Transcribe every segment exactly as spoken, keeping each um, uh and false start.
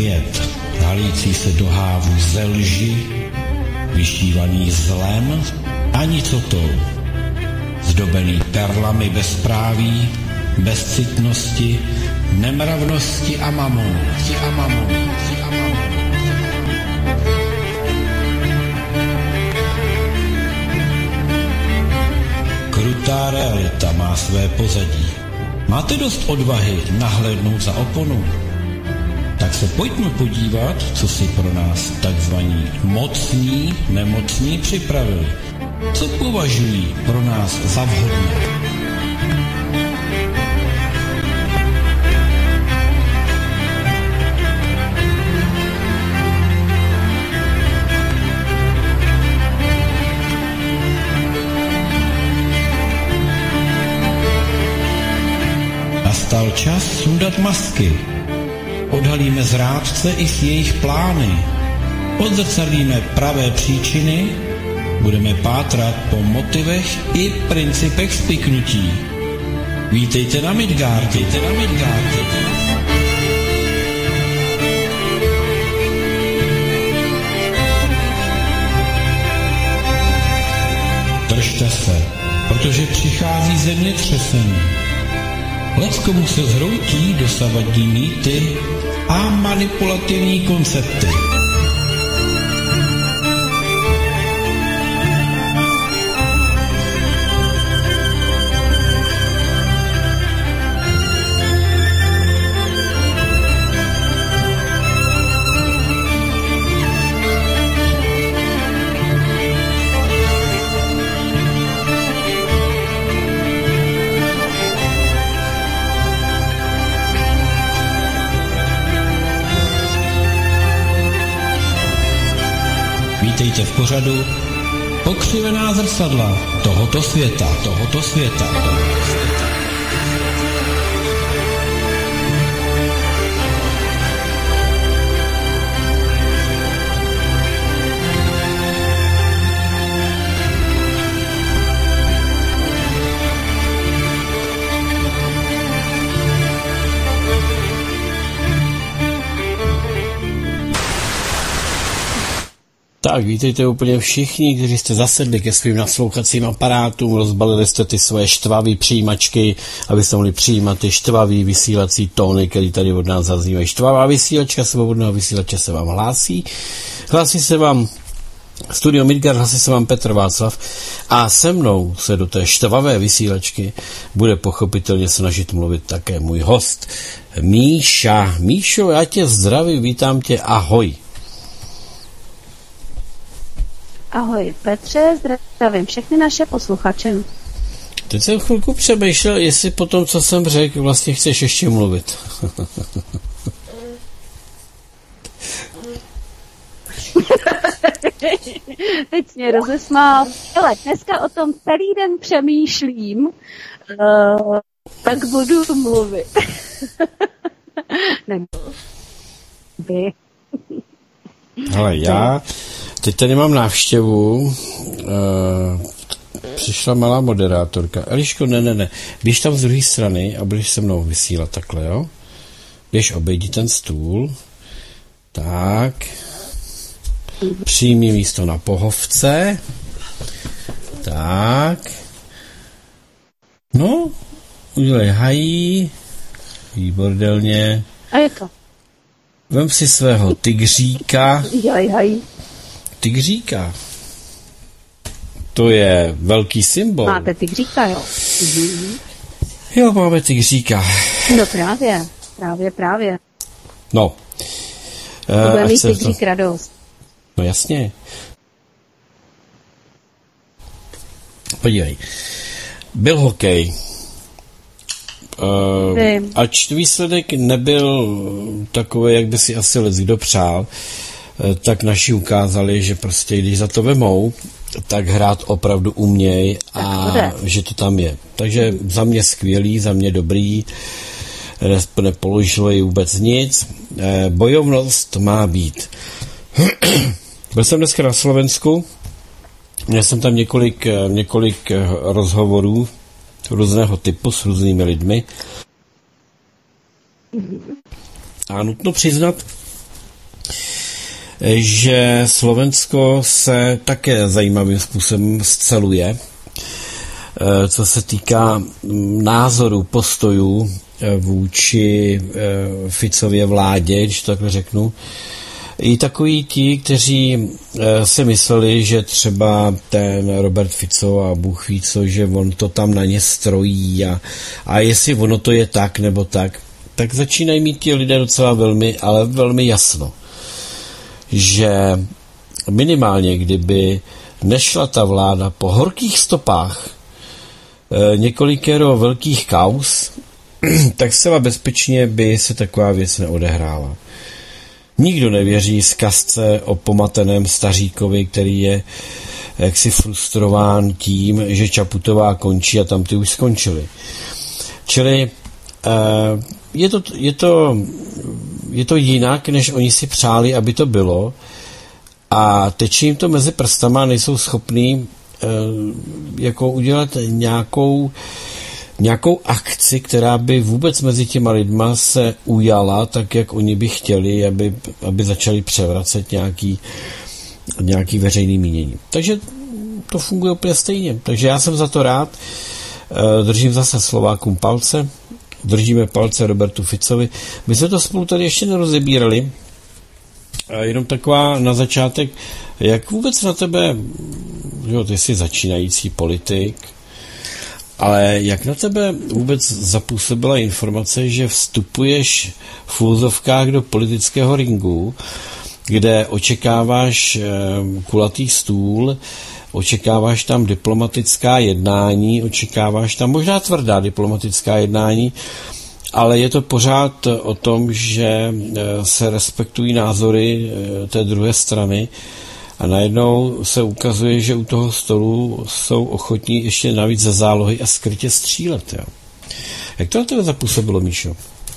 svět, halící se do hávu ze lži, vyštívaný zlem a nicotou, zdobený perlami bezpráví, bezcitnosti, nemravnosti a mamonu, a mamonu, a mamonu. Krutá realita má své pozadí. Máte dost odvahy nahlédnout za oponu? Tak se pojďme podívat, co si pro nás takzvaní mocní, nemocní připravili. Co považují pro nás za vhodné? Nastal čas sundat masky. Odhalíme zrádce i s jejich plány. Odzrcadlíme pravé příčiny. Budeme pátrat po motivech i principech spiknutí. Vítejte na Midgardě, vítejte na Midgardě. Držte se, protože přichází zemětřesení. Leckomu se zhroutí dosavadní mýty a manipulativní koncepty. Vítejte v pořadu Pokřivená zrcadla tohoto světa, tohoto světa, tohoto světa. Tak, vítejte úplně všichni, kteří jste zasedli ke svým naslouchacím aparátům, rozbalili jste ty svoje štvavý přijímačky, abyste mohli přijímat ty štvavý vysílací tóny, které tady od nás zaznívají. Štvavá vysílačka svobodného vysílače se vám hlásí. Hlásí se vám Studio Midgard, hlásí se vám Petr Václav a se mnou se do té štvavé vysílačky bude pochopitelně snažit mluvit také můj host Míša. Míšo, já tě zdravím, vítám tě, ahoj. Ahoj Petře, zdravím všechny naše posluchače. Teď jsem chvilku přemýšlel, jestli po tom, co jsem řekl, vlastně chceš ještě mluvit. Teď mě rozesmál. Ale dneska o tom celý den přemýšlím, uh, tak budu mluvit. Nebo. Ale já teď tady mám návštěvu, uh, přišla malá moderátorka. Eliško, ne, ne, ne, běž tam z druhé strany a budeš se mnou vysílat takhle, jo? Běž, obejdi ten stůl. Tak. Přijmi místo na pohovce. Tak. No, udělej hají. Výbordelně. A je to? Vem si svého tygříka. Dělej hají. Tygříka. To je velký symbol. Máte tygříka, jo? Mhm. Jo, máme tygříka. No právě, právě, právě. No. To bude mít tygřík to... radost. No jasně. Podívej. Byl hokej. Uh, ač výsledek nebyl takový, jak by si asi leckdo přál, uh, tak naši ukázali, že prostě, když za to vemou, tak hrát opravdu uměj a že to tam je. Takže za mě skvělý, za mě dobrý, nepoložilo jí vůbec nic. Uh, bojovnost má být. Byl jsem dneska na Slovensku, měl jsem tam několik, několik rozhovorů různého typu s různými lidmi. A nutno přiznat, že Slovensko se také zajímavým způsobem sceluje, co se týká názoru, postojů vůči Ficově vládě, když to takhle řeknu. I takoví ti, kteří si mysleli, že třeba ten Robert Fico a Bůh ví co, že on to tam na ně strojí a, a jestli ono to je tak nebo tak, tak začínají mít ti lidé docela velmi, ale velmi jasno, že minimálně kdyby nešla ta vláda po horkých stopách několikero velkých kauz, tak zcela bezpečně by se taková věc neodehrála. Nikdo nevěří zkazce o pomateném staříkovi, který je jaksi frustrován tím, že Čaputová končí a tam ty už skončily. Čili je to, je to, je to jinak, než oni si přáli, aby to bylo, a teče jim to mezi prstama, nejsou schopní jako udělat nějakou nějakou akci, která by vůbec mezi těma lidma se ujala, tak jak oni by chtěli, aby, aby začali převracet nějaký, nějaký veřejný mínění. Takže to funguje úplně stejně. Takže já jsem za to rád. Držím zase Slovákům palce. Držíme palce Robertu Ficovi. My jsme to spolu tady ještě nerozebírali. Jenom taková na začátek, jak vůbec na tebe, jo, ty jsi začínající politik, ale jak na tebe vůbec zapůsobila informace, že vstupuješ v úzovkách do politického ringu, kde očekáváš kulatý stůl, očekáváš tam diplomatická jednání, očekáváš tam možná tvrdá diplomatická jednání, ale je to pořád o tom, že se respektují názory té druhé strany, a najednou se ukazuje, že u toho stolu jsou ochotní ještě navíc ze zálohy a skrytě střílet. Jo. Jak to na tebe zapůsobilo, Míšo?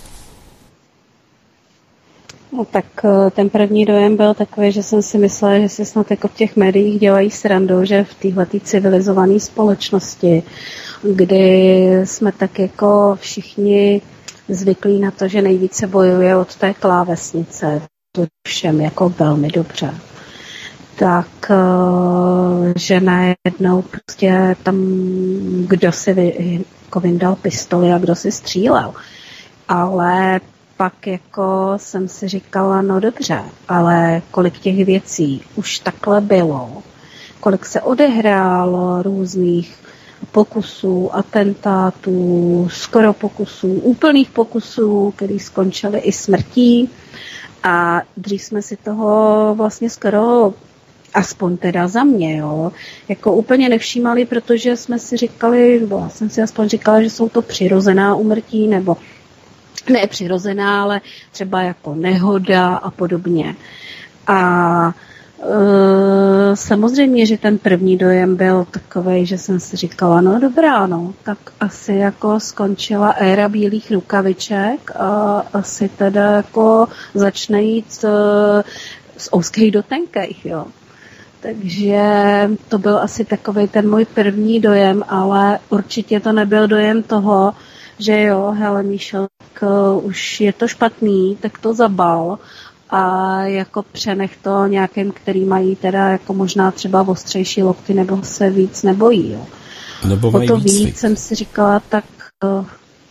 No tak ten první dojem byl takový, že jsem si myslela, že si snad jako v těch médiích dělají srandu, že v téhletý civilizované společnosti, kdy jsme tak jako všichni zvyklí na to, že nejvíce bojuje od té klávesnice, to všem jako velmi dobře, tak že najednou prostě tam kdo si vy, jako vyndal pistoli a kdo si střílel. Ale pak jako jsem si říkala, no dobře, ale kolik těch věcí už takhle bylo, kolik se odehrálo různých pokusů, atentátů, skoro pokusů, úplných pokusů, které skončily i smrtí, a dřív jsme si toho vlastně skoro, aspoň teda za mě, jo, jako úplně nevšímali, protože jsme si říkali, nebo já jsem si aspoň říkala, že jsou to přirozená úmrtí, nebo ne přirozená, ale třeba jako nehoda a podobně. A e, samozřejmě, že ten první dojem byl takovej, že jsem si říkala, no dobrá, no, tak asi jako skončila éra bílých rukaviček a asi teda jako začne jít e, z ouských do tenkejch, jo. Takže to byl asi takovej ten můj první dojem, ale určitě to nebyl dojem toho, že jo, hele Míšo, tak uh, už je to špatný, tak to zabal a jako přenech to nějakým, který mají teda jako možná třeba ostřejší lokty nebo se víc nebojí, jo. Nebo mají o to výcvik. Víc jsem si říkala, tak uh,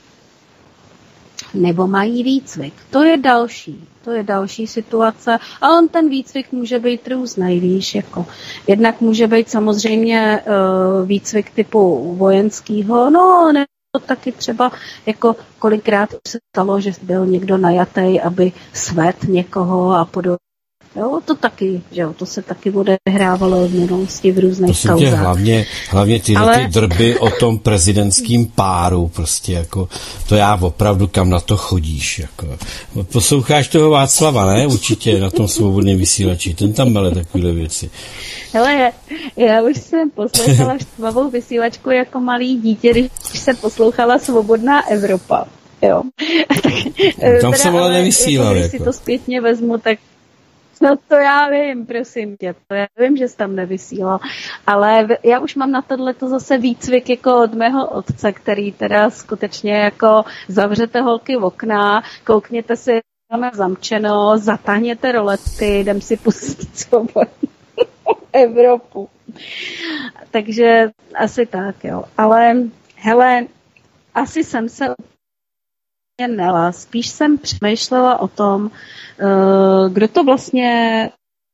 nebo mají výcvik. To je další. To je další situace. A on ten výcvik může být různý, víš, jako. Jednak může být samozřejmě uh, výcvik typu vojenskýho, no, ne, to taky třeba, jako kolikrát už se stalo, že byl někdo najatý, aby svet někoho a podobně. Jo, to taky, že jo, to se taky odehrávalo v minulosti v různých kauzách. Tě, hlavně, hlavně ty, Ale... ty drby o tom prezidentským páru, prostě jako, to já opravdu kam na to chodíš, jako. Posloucháš toho Václava, ne? Určitě na tom Svobodném vysílači, ten tam mele takovýhle věci. Hele, já už jsem poslouchala štvavou vysílačku jako malý dítě, když jsem poslouchala Svobodná Evropa, jo. Tak, tam jsem ale nevysílal, jako. Když si to zpětně vezmu, tak no to já vím, prosím tě, to já vím, že jsi tam nevysílal, ale já už mám na tohleto zase výcvik jako od mého otce, který teda skutečně jako zavřete holky v okna, koukněte si máme zamčeno, zatáhněte rolety, jdem si pustit svobodnou Evropu. Takže asi tak, jo. Ale hele, asi jsem se úplně nela. Spíš jsem přemýšlela o tom, kdo to vlastně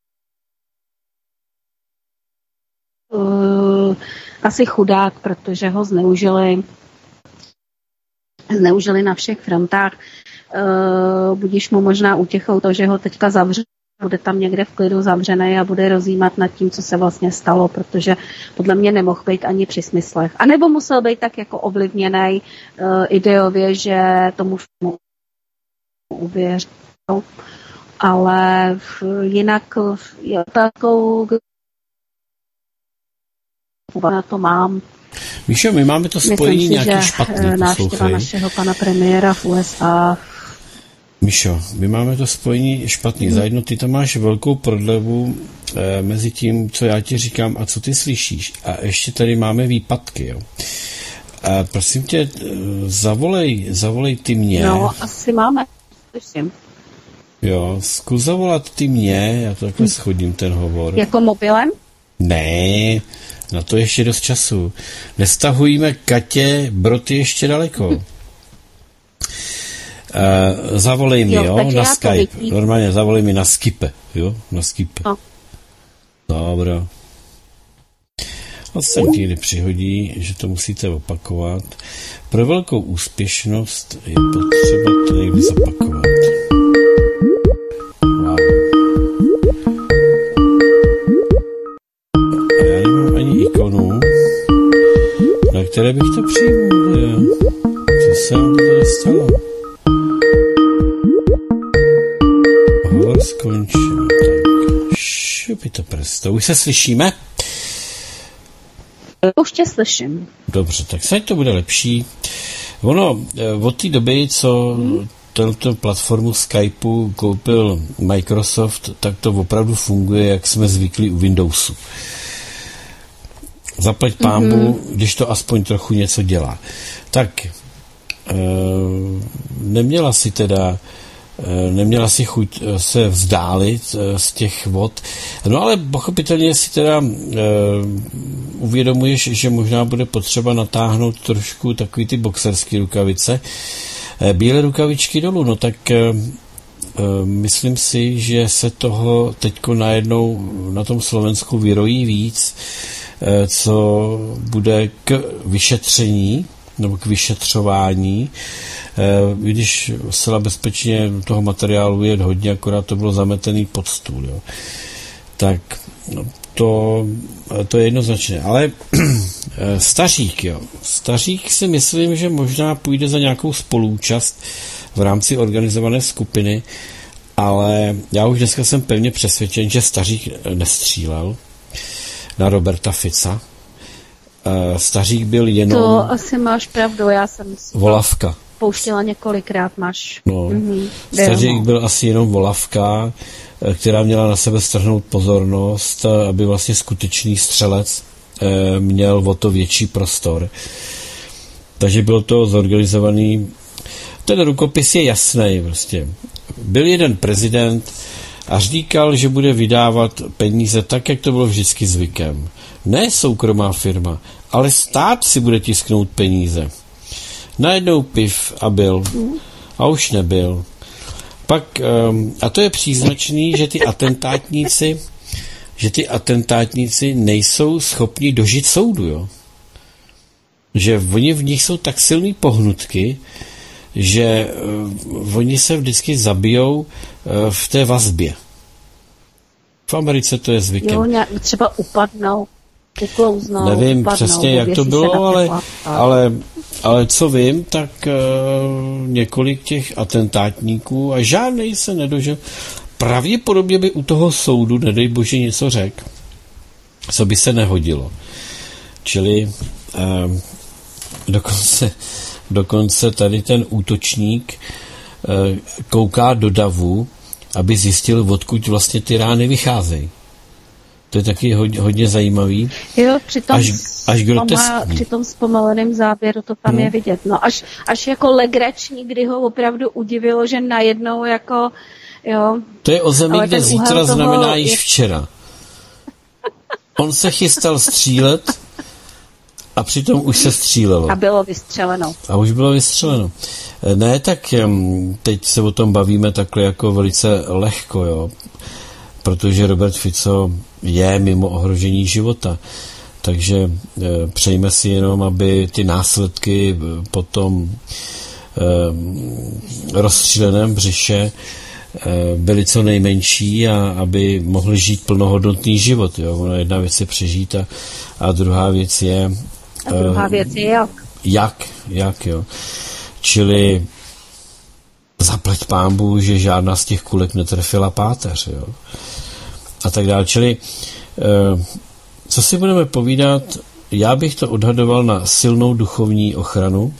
asi chudák, protože ho zneužili zneužili na všech frontách. Budíš mu možná utěchou to, že ho teďka zavře, bude tam někde v klidu zavřený a bude rozjímat nad tím, co se vlastně stalo, protože podle mě nemohl být ani při smyslech. A nebo musel být tak jako ovlivněný uh, ideově, že tomu uvěřil. Ale jinak je otázkou, na to mám. Míšo, my máme to spojení si, nějaký špatný, návštěva našeho pana premiéra v U S A. Míšo, my máme to spojení špatný. Hmm. Zajedno ty tam máš velkou prodlevu e, mezi tím, co já ti říkám a co ty slyšíš. A ještě tady máme výpadky, jo. A prosím tě, zavolej, zavolej ty mě. No, asi máme. Slyším. Jo, zkus zavolat ty mě, já to takhle hmm. schodím ten hovor. Jako mobilem? Ne, na to ještě dost času. Nestahujeme Katě Broty ještě daleko. Hmm. Uh, zavolej mi, jo, jo na Skype. Normálně zavolej mi na Skype, jo, na Skype. No. Dobro. A se ti někdy přihodí, že to musíte opakovat. Pro velkou úspěšnost je potřeba to někdy zopakovat. Wow. A já nemám ani ikonu, na které bych to přijmul. Co se vám tady stalo? Hovor skončil. Tak, šupi to prsto. Už se slyšíme? Už tě slyším. Dobře, tak se to bude lepší. Ono, od té doby, co hmm. tento platformu Skypeu koupil Microsoft, tak to opravdu funguje, jak jsme zvyklí u Windowsu. Zaplať pámbu, mm-hmm. když to aspoň trochu něco dělá. Tak, e, neměla si teda neměla si chuť se vzdálit z těch vod. No ale pochopitelně si teda e, uvědomuješ, že možná bude potřeba natáhnout trošku takový ty boxerské rukavice. E, bílé rukavičky dolů, no tak e, e, myslím si, že se toho teďko najednou na tom Slovensku vyrojí víc, e, co bude k vyšetření nebo k vyšetřování. Když zcela bezpečně toho materiálu je hodně, akorát to bylo zametený pod stůl. Jo. Tak to, to je jednoznačné. Ale Stařík, jo. Stařík si myslím, že možná půjde za nějakou spolúčast v rámci organizované skupiny, ale já už dneska jsem pevně přesvědčen, že Stařík nestřílel na Roberta Fica. Stařík byl jenom... To asi máš pravdu, já jsem... Volavka. Pouštěla několikrát, máš. No. Mm-hmm. Stařík byl asi jenom volavka, která měla na sebe strhnout pozornost, aby vlastně skutečný střelec měl o to větší prostor. Takže bylo to zorganizovaný. Ten rukopis je jasný prostě. Byl jeden prezident a říkal, že bude vydávat peníze tak, jak to bylo vždycky zvykem. Ne soukromá firma, ale stát si bude tisknout peníze. Najednou piv a byl. A už nebyl. Pak, um, a to je příznačný, že ty atentátníci, že ty atentátníci nejsou schopni dožít soudu, jo. Že oni v nich jsou tak silný pohnutky, že uh, oni se vždycky zabijou uh, v té vazbě. V Americe to je zvykem. Jo, nějak třeba upadnou. Uklouznou, nevím upadnou, přesně, jak to bylo, ale, ale, ale co vím, tak uh, několik těch atentátníků a žádnej se nedožil. Pravděpodobně by u toho soudu, nedej bože, něco řekl, co by se nehodilo. Čili uh, dokonce, dokonce tady ten útočník uh, kouká do davu, aby zjistil, odkud vlastně ty rány vycházejí. To je taky hodně, hodně zajímavý. Jo, při tom, až, až zpoma, při tom zpomaleném záběru to tam hmm. je vidět. No až, až jako legrační, kdy ho opravdu udivilo, že najednou jako, jo. To je o zemi, kde zítra znamená již je... včera. On se chystal střílet a přitom už se střílelo. A bylo vystřeleno. A už bylo vystřeleno. Ne, tak teď se o tom bavíme takhle jako velice lehko, jo. Protože Robert Fico je mimo ohrožení života. Takže e, přejme si jenom, aby ty následky po tom e, rozstříleném břiše e, byly co nejmenší a aby mohli žít plnohodnotný život. Jo. Ona jedna věc je přežít a, a druhá věc je... A druhá e, věc je jak. Jak, jak, jo. Čili zaplať pánbůh, že žádná z těch kulek netrefila páteř, jo. A tak dále. Čili, e, co si budeme povídat, já bych to odhadoval na silnou duchovní ochranu,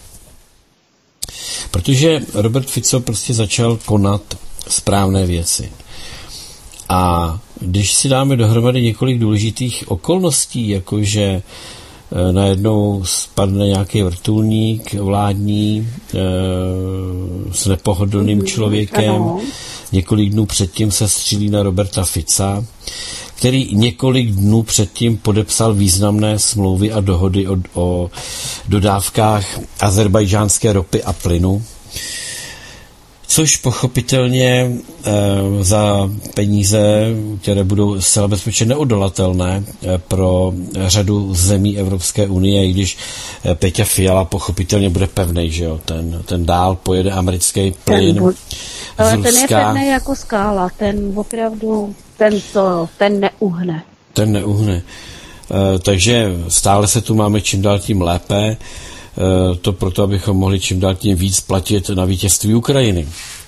protože Robert Fico prostě začal konat správné věci. A když si dáme dohromady několik důležitých okolností, jakože najednou spadne nějaký vrtulník vládní e, s nepohodlným člověkem. Několik dnů předtím se střílí na Roberta Fica, který několik dnů předtím podepsal významné smlouvy a dohody o, o dodávkách azerbajdžánské ropy a plynu, což pochopitelně e, za peníze, které budou zcela bezpečně neodolatelné e, pro řadu zemí Evropské unie, i když e, Peťa Fiala pochopitelně bude pevnej, že jo, ten, ten dál pojede americký plyn ten, ale ten je pevnej jako skála, ten opravdu, ten to, ten neuhne. Ten neuhne. E, takže stále se tu máme čím dál tím lépe. To proto, abychom mohli čím dál tím víc platit na vítězství Ukrajiny.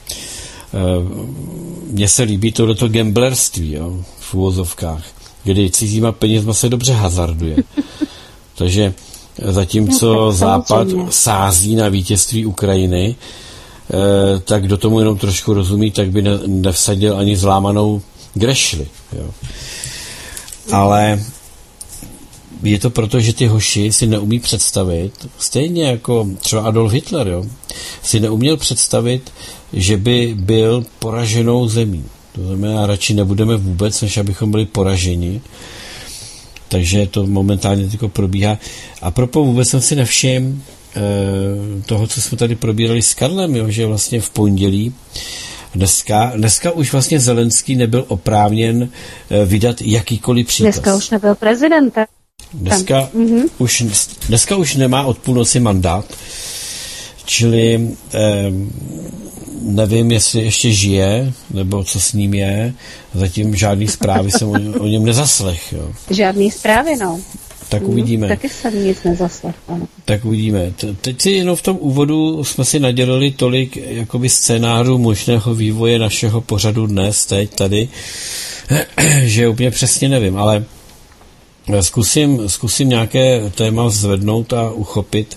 Mně se líbí tohleto gamblerství, jo, v uvozovkách, kdy cizíma penězma se dobře hazarduje. Takže zatímco Západ sází na vítězství Ukrajiny, tak kdo tomu jenom trošku rozumí, tak by nevsadil ani zlámanou grešli. Jo. Ale je to proto, že ty hoši si neumí představit, stejně jako třeba Adolf Hitler, jo, si neuměl představit, že by byl poraženou zemí. To znamená, radši nebudeme vůbec, než abychom byli poraženi. Takže to momentálně tylko probíhá. A proto vůbec jsem si nevšiml e, toho, co jsme tady probírali s Karlem, jo, že vlastně v pondělí Dneska, dneska už vlastně Zelenský nebyl oprávněn e, vydat jakýkoliv příkaz. Dneska už nebyl prezidentem. Dneska, mm-hmm. už, dneska už nemá od půlnoci mandát, čili eh, nevím, jestli ještě žije, nebo co s ním je. Zatím žádný zprávy jsem o, o něm nezaslech. Jo. Žádný zprávy, no. Tak uvidíme. Mm, taky jsem nic nezaslech. Ano. Tak uvidíme. Teď si jenom v tom úvodu jsme si nadělili tolik jakoby scénářů možného vývoje našeho pořadu dnes, teď tady, že úplně přesně nevím, ale Zkusím, zkusím nějaké téma zvednout a uchopit.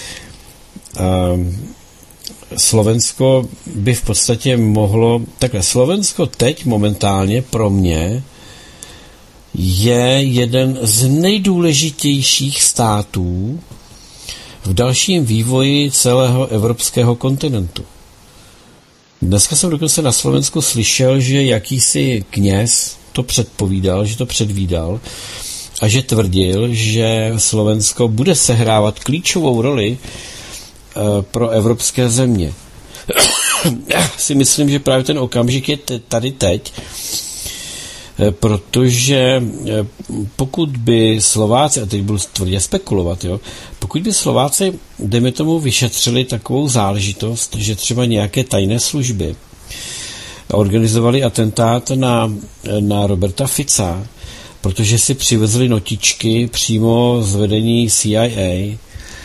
Slovensko by v podstatě mohlo... Takhle, Slovensko teď momentálně pro mě je jeden z nejdůležitějších států v dalším vývoji celého evropského kontinentu. Dneska jsem dokonce na Slovensku slyšel, že jakýsi kněz to předpovídal, že to předvídal, a že tvrdil, že Slovensko bude sehrávat klíčovou roli e, pro evropské země. Já si myslím, že právě ten okamžik je t- tady teď, e, protože e, pokud by Slováci, a teď budu tvrdě spekulovat, jo, pokud by Slováci, dejme tomu, vyšetřili takovou záležitost, že třeba nějaké tajné služby organizovali atentát na, na Roberta Fica, protože si přivezli notičky přímo z vedení C I A,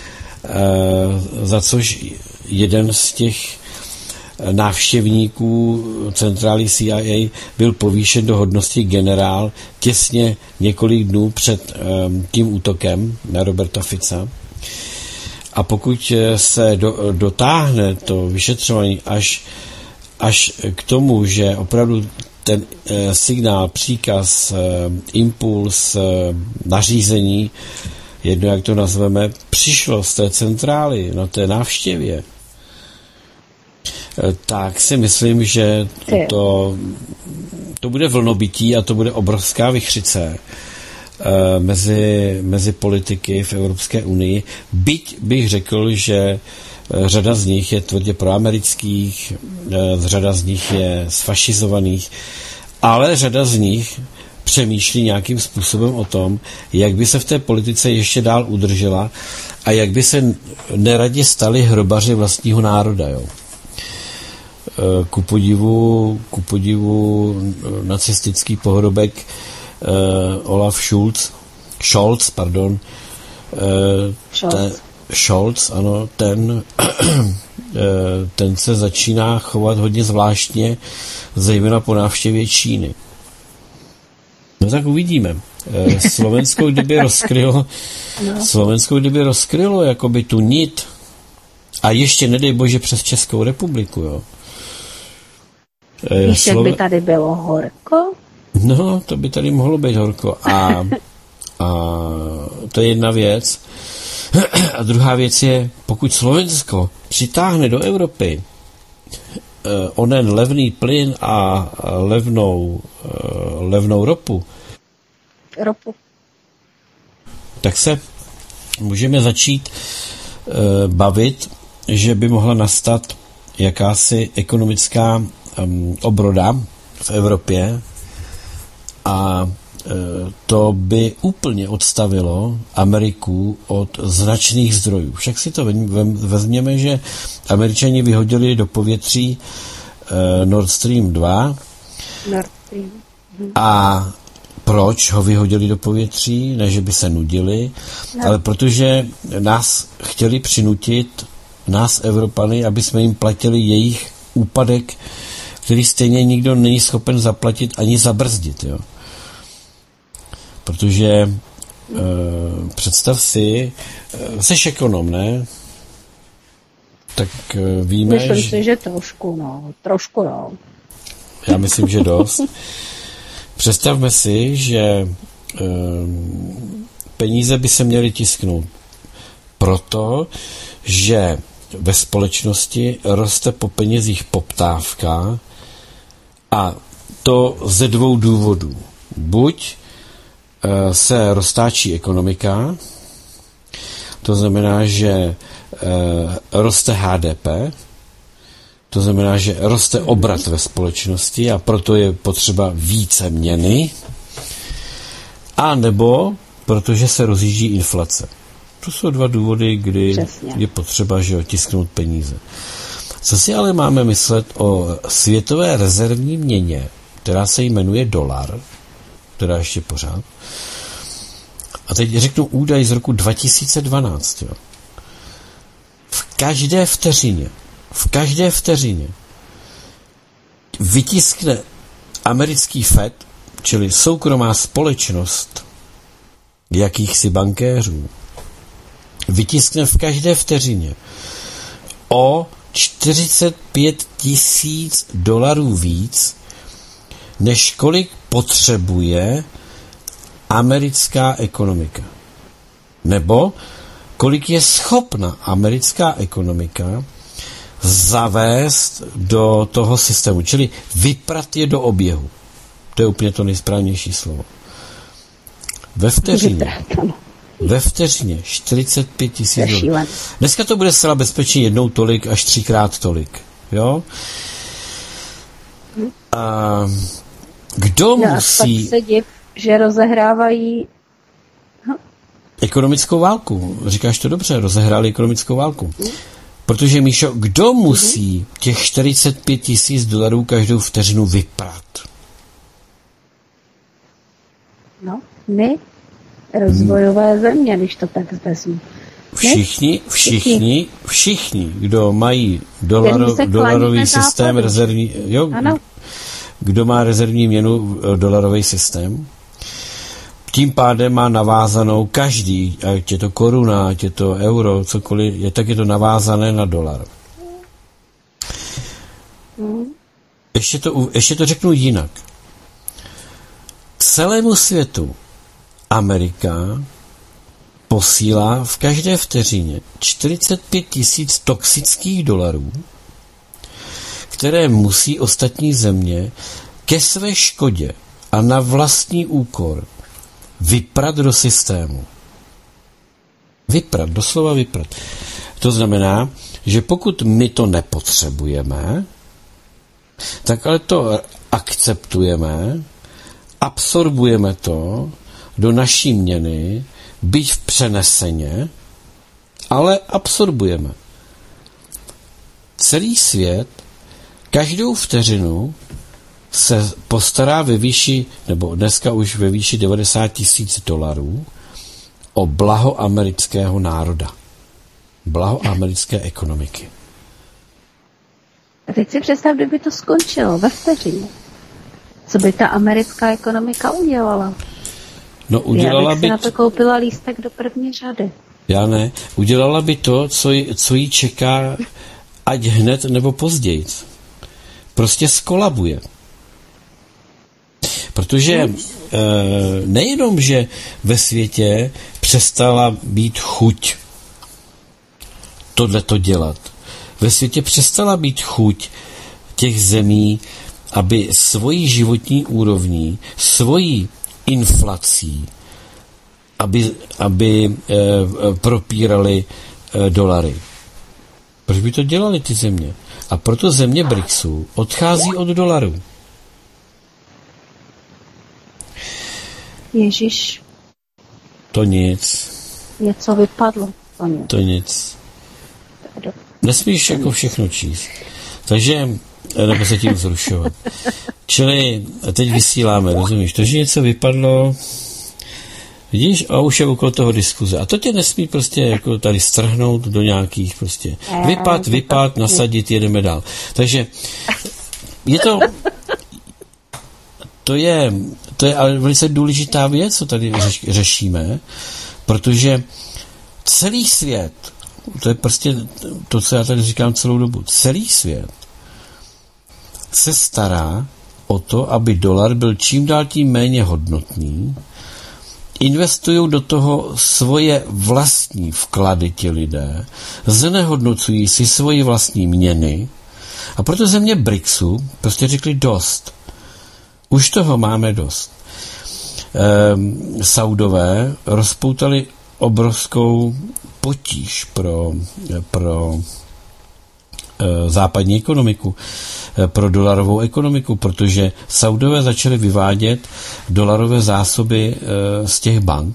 za což jeden z těch návštěvníků centrály C I A byl povýšen do hodnosti generál těsně několik dnů před tím útokem na Roberta Fica. A pokud se do, dotáhne to vyšetřování až, až k tomu, že opravdu ten e, signál, příkaz, e, impuls, e, nařízení, jedno jak to nazveme, přišlo z té centrály na té návštěvě, e, tak si myslím, že to, to bude vlnobytí a to bude obrovská vichřice e, mezi, mezi politiky v Evropské unii. Byť bych řekl, že řada z nich je tvrdě proamerických, řada z nich je sfašizovaných, ale řada z nich přemýšlí nějakým způsobem o tom, jak by se v té politice ještě dál udržela a jak by se neradi stali hrobaři vlastního národa. Jo. Ku podivu, ku podivu nacistický pohrobek Olaf Scholz, Scholz, pardon, Scholz. Te, Scholz, ano, ten, ten se začíná chovat hodně zvláštně, zejména po návštěvě Číny. No tak uvidíme. Slovensko, kdyby rozkrylo, no. Slovensko, kdyby rozkrylo jakoby tu nit a ještě nedej bože přes Českou republiku, jo. Víš, Slove... jak by tady bylo horko? No, to by tady mohlo být horko. A, a to je jedna věc. A druhá věc je, pokud Slovensko přitáhne do Evropy onen levný plyn a levnou, levnou ropu, ropu, tak se můžeme začít bavit, že by mohla nastat jakási ekonomická obroda v Evropě a to by úplně odstavilo Ameriku od značných zdrojů. Však si to vezměme, že Američani vyhodili do povětří Nord Stream dva. Nord Stream. A proč ho vyhodili do povětří? Ne, že by se nudili, no. Ale protože nás chtěli přinutit, nás Evropany, aby jsme jim platili jejich úpadek, který stejně nikdo není schopen zaplatit ani zabrzdit, jo. Protože e, představ si, e, seš ekonom, ne? Tak e, víme, Myslím že... si, že trošku, no. Trošku, no. Já myslím, že dost. Představme si, že e, peníze by se měly tisknout proto, že ve společnosti roste po penězích poptávka a to ze dvou důvodů. Buď se roztáčí ekonomika, to znamená, že e, roste H D P, to znamená, že roste obrat ve společnosti a proto je potřeba více měny, a nebo protože se rozjíždí inflace. To jsou dva důvody, kdy Přesně. je potřeba, že tisknout peníze. Co si ale máme myslet o světové rezervní měně, která se jmenuje dolar, teda ještě pořád. A teď řeknu údaj z roku dva tisíce dvanáct. Jo. V každé vteřině, v každé vteřině vytiskne americký Fed, čili soukromá společnost jakýchsi bankéřů, vytiskne v každé vteřině o čtyřicet pět tisíc dolarů víc, než kolik potřebuje americká ekonomika. Nebo kolik je schopna americká ekonomika zavést do toho systému, čili vyprat je do oběhu. To je úplně to nejsprávnější slovo. Ve vteřině. Ve vteřině čtyřicet pět tisíc dolarů. Dneska to bude zcela bezpečně jednou tolik až třikrát tolik. Jo? A kdo no musí... A se div, že rozehrávají... Hm. Ekonomickou válku. Říkáš to dobře, rozehráli ekonomickou válku. Hm. Protože, Míšo, kdo musí hm. těch čtyřicet pět tisíc dolarů každou vteřinu vyprat? No, my, rozvojové země, když to tak vezmu. Všichni, všichni, všichni, kdo mají dolaro, dolarový systém, rezervní, jo, ano. Kdo má rezervní měnu, dolarový systém, tím pádem má navázanou každý, ať je to koruna, ať je to euro, cokoliv, je, tak je to navázané na dolar. Mm. Ještě to, ještě to řeknu jinak. Celému světu Amerika posílá v každé vteřině čtyřicet pět tisíc toxických dolarů, které musí ostatní země ke své škodě a na vlastní úkor vyprat do systému. Vyprat, doslova vyprat. To znamená, že pokud my to nepotřebujeme, tak ale to akceptujeme, absorbujeme to do naší měny, byť v přeneseně, ale absorbujeme. Celý svět každou vteřinu se postará ve výši, nebo dneska už ve výši devadesát tisíc dolarů o blaho amerického národa. Blaho americké ekonomiky. A teď si představ, kdyby to skončilo ve vteřině. Co by ta americká ekonomika udělala? No, udělala Já bych by si na to koupila lístek do první řady. Já ne. Udělala by to, co, jí, co jí čeká, ať hned nebo později. Prostě skolabuje. Protože e, nejenom, že ve světě přestala být chuť tohleto dělat. Ve světě přestala být chuť těch zemí, aby svojí životní úrovní, svojí inflací, aby, aby e, propírali e, dolary. Proč by to dělali ty země? A proto země BRICSu odchází od dolaru. Ježíš. To nic. Něco vypadlo. To nic. To nic. Nesmíš jako všechno číst. Takže, nebo se tím zrušovat. Čili teď vysíláme, rozumíš? To, že něco vypadlo, vidíš, a už je okolo toho diskuze. A to tě nesmí prostě jako tady strhnout do nějakých prostě vypad, vypad, nasadit, jedeme dál. Takže je to to je, to je ale velice důležitá věc, co tady řeš, řešíme, protože celý svět, to je prostě to, co já tady říkám celou dobu, celý svět se stará o to, aby dolar byl čím dál tím méně hodnotný, investují do toho svoje vlastní vklady ti lidé, znehodnocují si svoji vlastní měny a proto země BRICSu prostě řekli dost. Už toho máme dost. Ehm, Saudové rozpoutali obrovskou potíž pro, pro e, západní ekonomiku, e, pro dolarovou ekonomiku, protože Saudové začali vyvádět dolarové zásoby e, z těch bank.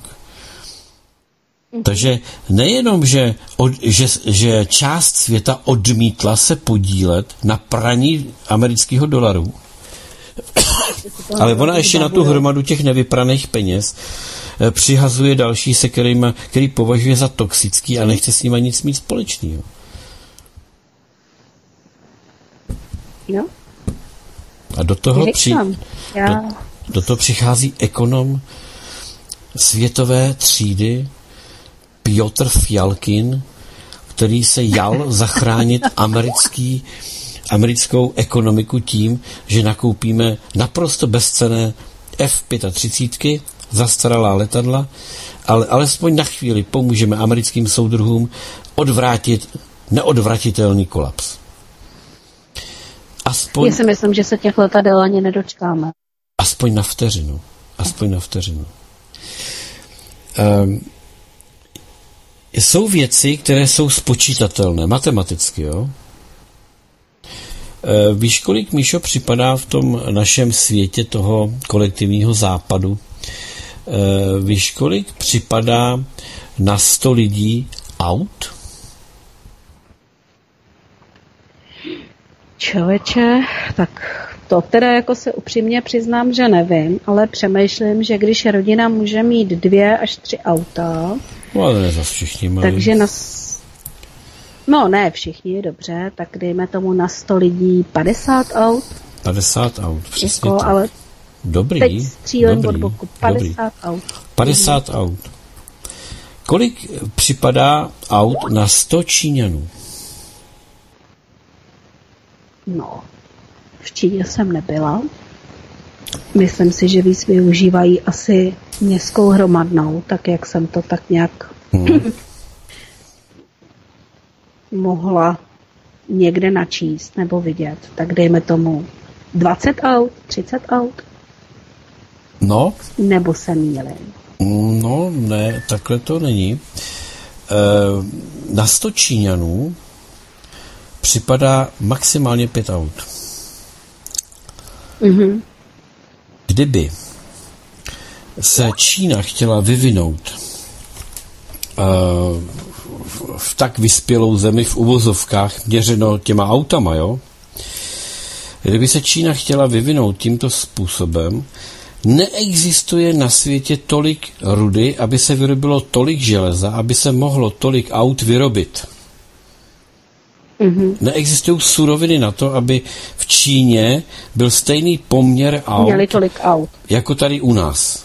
Takže nejenom, že, od, že, že část světa odmítla se podílet na praní amerického dolaru, ale ona ještě na tu hromadu těch nevypraných peněz e, přihazuje další, se kterým, který považuje za toxický a nechce s nimi nic mít společného. No. A do toho, při, Já... do, do toho přichází ekonom světové třídy Piotr Fialkin, který se jal zachránit americký americkou ekonomiku tím, že nakoupíme naprosto bezcenné F třicet pět, zastaralá letadla, ale alespoň na chvíli pomůžeme americkým soudruhům odvrátit neodvratitelný kolaps. Aspoň, Já si myslím, že se těch letadel ani nedočkáme. Aspoň na vteřinu. Aspoň na vteřinu. Um, jsou věci, které jsou spočítatelné, matematicky, jo? Víš, kolik, Míšo, připadá v tom našem světě toho kolektivního západu? Víš, kolik připadá na sto lidí aut? Člověče, tak to teda jako se upřímně přiznám, že nevím, ale přemýšlím, že když rodina může mít dvě až tři auta, no, ale ne zase všichni mají. Takže na No ne všichni, dobře, tak dejme tomu na sto lidí padesát aut. padesát aut, přesně jako, tak. Ale dobrý, teď střílem dobrý, od boku, padesát dobrý. aut. padesát mhm. aut. Kolik připadá aut na sto Číňanů? No, v Číně jsem nebyla. Myslím si, že víc využívají asi městskou hromadnou, tak jak jsem to tak nějak hmm. mohla někde načíst nebo vidět. Tak dejme tomu dvacet aut, třicet aut. No. Nebo se mýlím? No, ne, takhle to není. E, na sto Číňanů připadá maximálně pět aut. Mm-hmm. Kdyby se Čína chtěla vyvinout uh, v tak vyspělou zemi v uvozovkách měřeno těma autama, jo? Kdyby se Čína chtěla vyvinout tímto způsobem, neexistuje na světě tolik rudy, aby se vyrobilo tolik železa, aby se mohlo tolik aut vyrobit. Mm-hmm. Neexistují suroviny na to, aby v Číně byl stejný poměr aut, měli tolik aut jako tady u nás.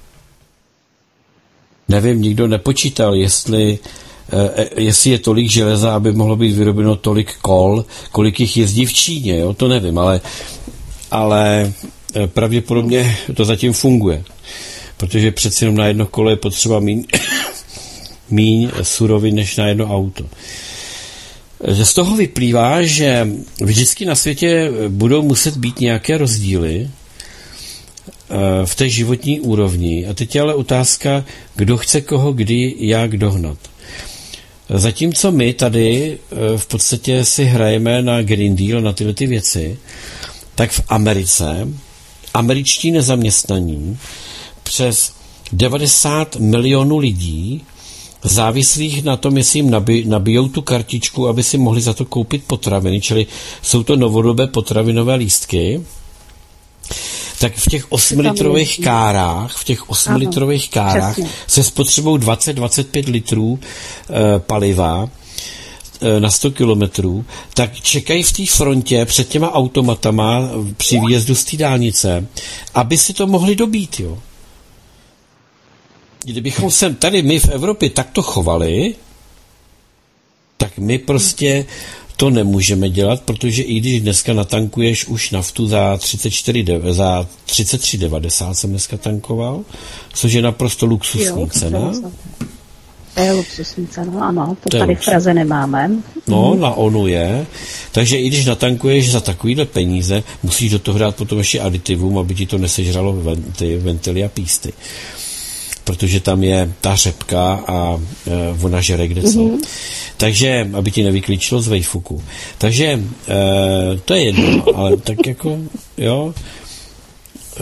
Nevím, nikdo nepočítal, jestli, eh, jestli je tolik železa, aby mohlo být vyrobeno tolik kol, kolik jich jezdí v Číně, jo? To nevím, ale, ale eh, pravděpodobně to zatím funguje, protože přeci jenom na jedno kolo je potřeba míň, míň surovin než na jedno auto. Z toho vyplývá, že vždycky na světě budou muset být nějaké rozdíly v té životní úrovni. A teď je ale otázka, kdo chce koho kdy jak dohnat. Zatímco my tady v podstatě si hrajeme na Green Deal, na tyhle ty věci, tak v Americe američtí nezaměstnaní přes devadesát milionů lidí závislých na tom, jestli jim nabij, nabijou tu kartičku, aby si mohli za to koupit potraviny, čili jsou to novodobé potravinové lístky, tak v těch osmilitrových kárách, v těch osmilitrových kárách přesně se spotřebou dvacet až dvacet pět litrů e, paliva e, na sto kilometrů, tak čekají v té frontě před těma automatama při výjezdu z té dálnice, aby si to mohli dobít, jo. Kdybychom se tady my v Evropě takto chovali, tak my prostě to nemůžeme dělat, protože i když dneska natankuješ už naftu za třicet čtyři, za třicet tři devadesát jsem dneska tankoval, což je naprosto luxusní jo, cena. To je luxusní cena, ano, to, to tady v Praze nemáme. No, na ONU je, takže i když natankuješ za takovýhle peníze, musíš do toho dát potom ještě aditivum, aby ti to nesežralo ty ventily a písty. Protože tam je ta řepka a e, ona žere kde co. Mm-hmm. Takže, aby ti nevyklíčilo z vejfuku. Takže e, to je jedno, ale tak jako, jo, e,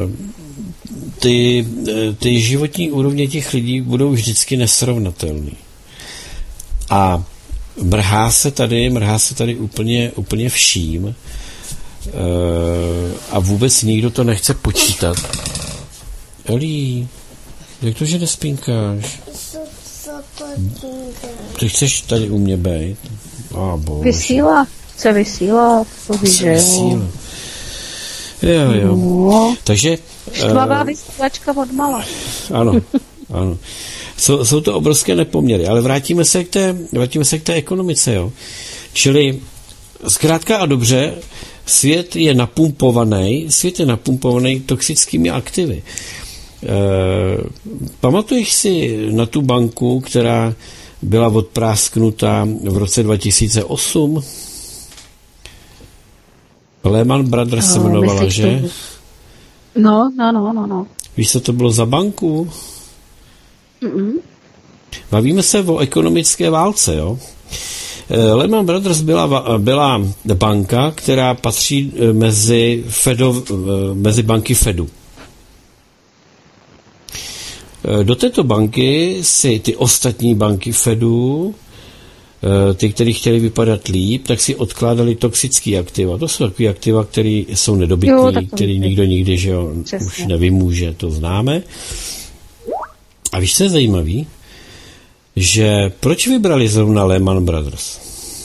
ty, ty životní úrovně těch lidí budou vždycky nesrovnatelný. A mrhá se tady, mrhá se tady úplně, úplně vším e, a vůbec nikdo to nechce počítat. Elí, jak to, že nespínkáš? Ty chceš tady u mě bejt? Ah, vysílá, chce vysílat, to víš, že jo. Jo, jo. No. Takže... Štvavá uh, vysílačka od mala. Ano, ano. Jsou, jsou to obrovské nepoměry, ale vrátíme se k té, vrátíme se k té ekonomice, jo. Čili zkrátka a dobře, svět je napumpovaný, svět je napumpovaný toxickými aktivy. Uh, pamatuješ si na tu banku, která byla odprásknutá v roce dva tisíce osm? Lehman Brothers se jmenovala, že? No, no, no, no, no. Víš, co to bylo za banku? Mm-mm. Bavíme se o ekonomické válce, jo? Lehman Brothers byla, byla banka, která patří mezi, Fedo, mezi banky Fedu. Do této banky si ty ostatní banky Fedu, ty, kteří chtěli vypadat líp, tak si odkládali toxické aktiva. To jsou takové aktiva, které jsou nedobytné, které nikdo nikdy, že jo, už nevymůže, to známe. A víš, co je zajímavý? Že proč vybrali zrovna Lehman Brothers?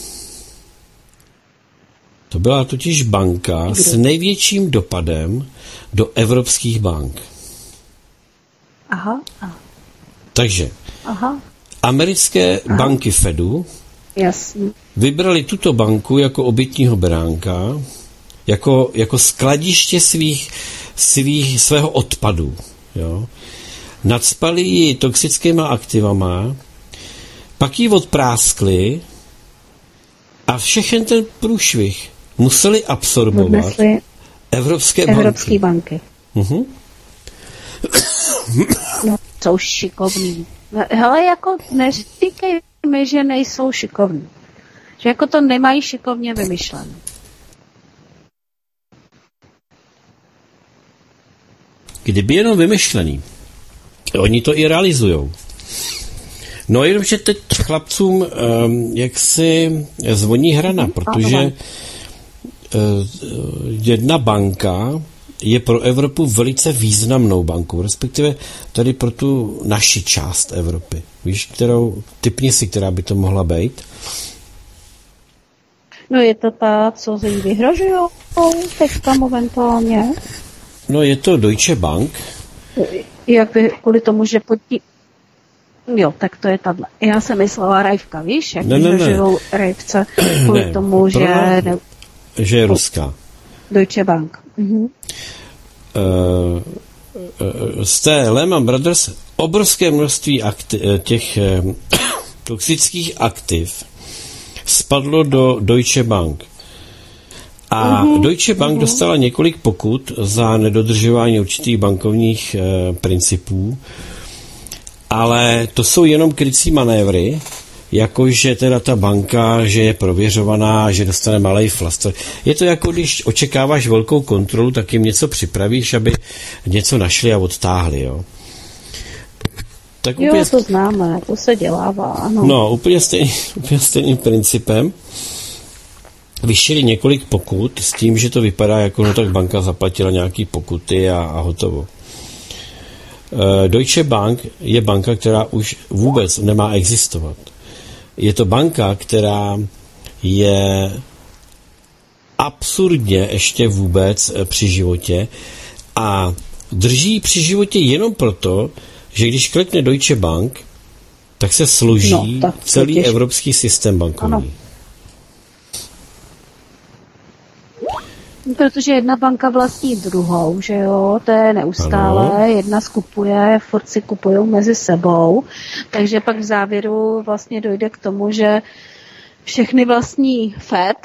To byla totiž banka s největším dopadem do evropských bank. Aha. Aha. Takže Aha. americké Aha. banky Fedu Jasně. vybrali tuto banku jako obětního beránka, jako, jako skladiště svých, svých, svého odpadu. Jo. Nacpali ji toxickýma aktivama, pak ji odpráskli a všechen ten průšvih museli absorbovat Odnesli evropské Evropské banky. banky. Uh-huh. No, jsou šikovní. Hele, jako neříkej mi, že nejsou šikovní. Že jako to nemají šikovně vymyšlené. Kdyby jenom vymyšlený. Oni to i realizujou. No jenomže teď chlapcům um, jaksi zvoní hrana, protože uh, jedna banka je pro Evropu velice významnou bankou, respektive tady pro tu naši část Evropy. Víš, kterou, typni si, která by to mohla být? No je to ta, co se jí vyhrožujou teďka momentálně. No je to Deutsche Bank. Jak by kvůli tomu, že podí... Jo, tak to je tahle. Já jsem myslela Rajvka, víš, jak ne, ne, vyhrožujou Rajvce kvůli ne, tomu, že... Ne... Že je ruská. Deutsche Bank. Mhm. Uh, uh, z té Lehman Brothers obrovské množství akti- těch uh, toxických aktiv spadlo do Deutsche Bank. A uh-huh. Deutsche Bank uh-huh. dostala několik pokut za nedodržování určitých bankovních uh, principů, ale to jsou jenom krycí manévry, jakože teda ta banka, že je prověřovaná, že dostane malej flaster. Je to jako, když očekáváš velkou kontrolu, tak jim něco připravíš, aby něco našli a odtáhli, jo. Tak jo, úplně, to známe, to se dělává, ano. No, úplně, stejný, úplně stejným principem. Vyšili několik pokut s tím, že to vypadá jako, no tak banka zaplatila nějaký pokuty a, a hotovo. E, Deutsche Bank je banka, která už vůbec nemá existovat. Je to banka, která je absurdně ještě vůbec při životě a drží při životě jenom proto, že když klekne Deutsche Bank, tak se složí no, tak celý těž... evropský systém bankovní. Ano. Protože jedna banka vlastní druhou, že jo, to je neustále, ano. Jedna skupuje, furt si kupujou mezi sebou, takže pak v závěru vlastně dojde k tomu, že všechny vlastní Fed,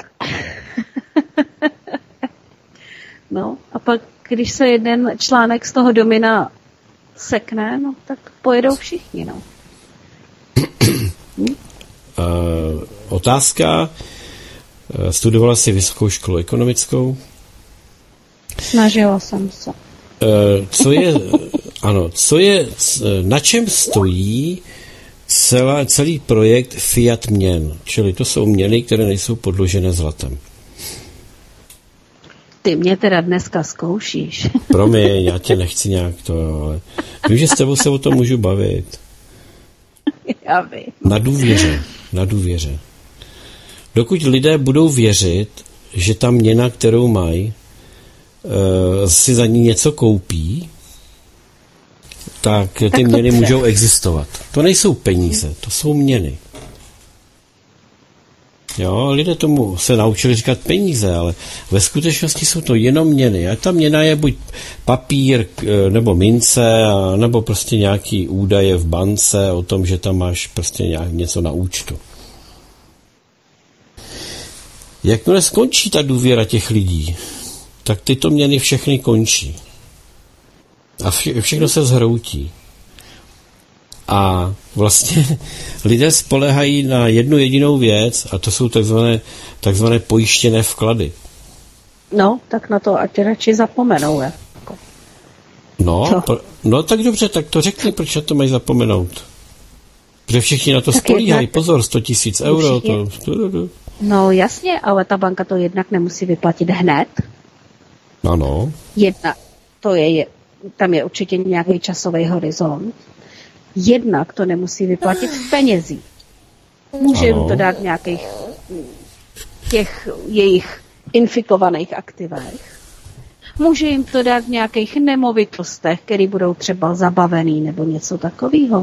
no a pak, když se jeden článek z toho domina sekne, no tak pojedou všichni, no. hm? uh, otázka, studovala jsi vysokou školu ekonomickou? Snažila jsem se. Co je, ano, co je, na čem stojí celá, celý projekt fiat měn? Čili to jsou měny, které nejsou podložené zlatem. Ty mě teda dneska zkoušíš. Promiň, já tě nechci nějak to, ale vím, že s tebou se o tom můžu bavit. Já vím. Na důvěře, na důvěře. Dokud lidé budou věřit, že ta měna, kterou mají, si za ní něco koupí, tak ty tak měny můžou můžou existovat. To nejsou peníze, to jsou měny. Jo, lidé tomu se naučili říkat peníze, ale ve skutečnosti jsou to jenom měny. A ta měna je buď papír, nebo mince, nebo prostě nějaký údaje v bance o tom, že tam máš prostě nějak něco na účtu. Jakmile skončí ta důvěra těch lidí, tak tyto měny všechny končí. A vše, všechno se zhroutí. A vlastně lidé spoléhají na jednu jedinou věc, a to jsou takzvané, takzvané pojištěné vklady. No, tak na to ať radši zapomenou. Jako. No, pr- no, tak dobře, tak to řekni, proč na to mají zapomenout. Protože všichni na to tak spolíhají. Jednak... Pozor, sto tisíc euro. To... No jasně, ale ta banka to jednak nemusí vyplatit hned. Ano. Jedna, to je, tam je určitě nějaký časový horizont. Jednak to nemusí vyplatit v penězích. Může jim to dát v nějakých těch jejich infikovaných aktivech. Může jim to dát v nějakých nemovitostech, které budou třeba zabavený nebo něco takového.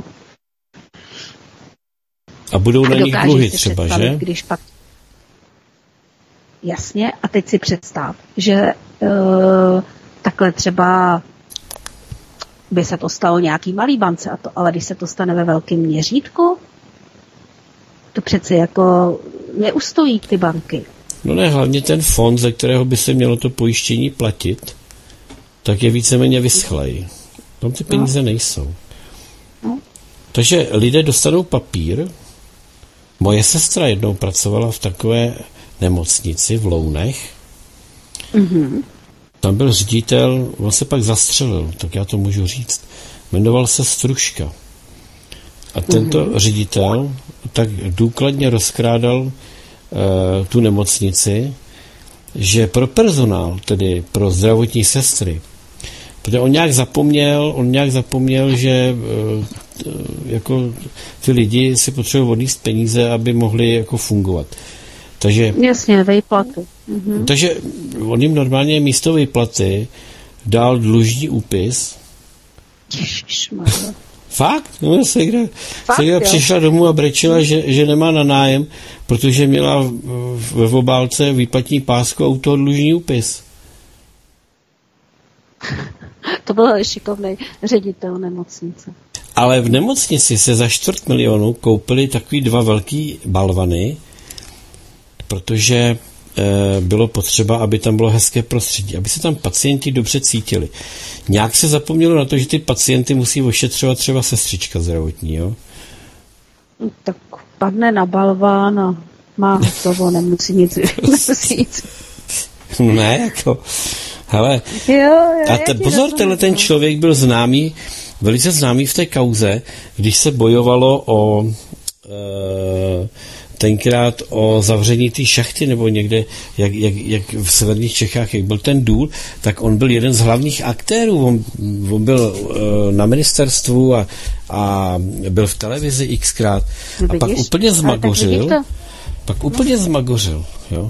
A budou na nich dluhy třeba, že? Když pak... Jasně, a teď si představ, že uh, tak takhle třeba by se to stalo nějaký malý bance, a to, ale když se to stane ve velkém měřítku, to přece jako neustojí ty banky. No ne, hlavně ten fond, ze kterého by se mělo to pojištění platit, tak je víceméně vyschlej. Tam ty peníze no. nejsou. No. Takže lidé dostanou papír. Moje sestra jednou pracovala v takové nemocnici v Lounech. Mm-hmm. Tam byl ředitel, on se pak zastřelil, tak já to můžu říct. Jmenoval se Struška. A tento mm-hmm. ředitel tak důkladně rozkrádal uh, tu nemocnici, že pro personál, tedy pro zdravotní sestry, protože on nějak zapomněl, on nějak zapomněl, že uh, jako ty lidi si potřebují odníst peníze, aby mohli jako fungovat. Takže, jasně, výplaty. Mhm. Takže on jim normálně místo výplaty dal dlužní úpis. Ježišmarja. Fakt? No, Segra, Segra přišla domů a brečela, že, že nemá na nájem, protože měla ve obálce výplatní pásku a u toho dlužní úpis. To byl šikovný ředitel nemocnice. Ale v nemocnici se za čtvrt milionu koupili takový dva velký balvany, protože e, bylo potřeba, aby tam bylo hezké prostředí, aby se tam pacienti dobře cítili. Nějak se zapomnělo na to, že ty pacienty musí ošetřovat třeba sestřička zdravotní, jo? Tak padne na balván a má hotovo, nemusí nic. Nemusí nic. Ne, jako... Hele, jo, jo, a te, pozor, tenhle ten člověk byl známý, velice známý v té kauze, když se bojovalo o e, tenkrát o zavření té šachty, nebo někde, jak, jak, jak v severních Čechách, jak byl ten důl, tak on byl jeden z hlavních aktérů. On, on byl e, na ministerstvu a, a byl v televizi xkrát. A Vidíš? pak úplně zmagořil. Pak úplně no. zmagořil, jo.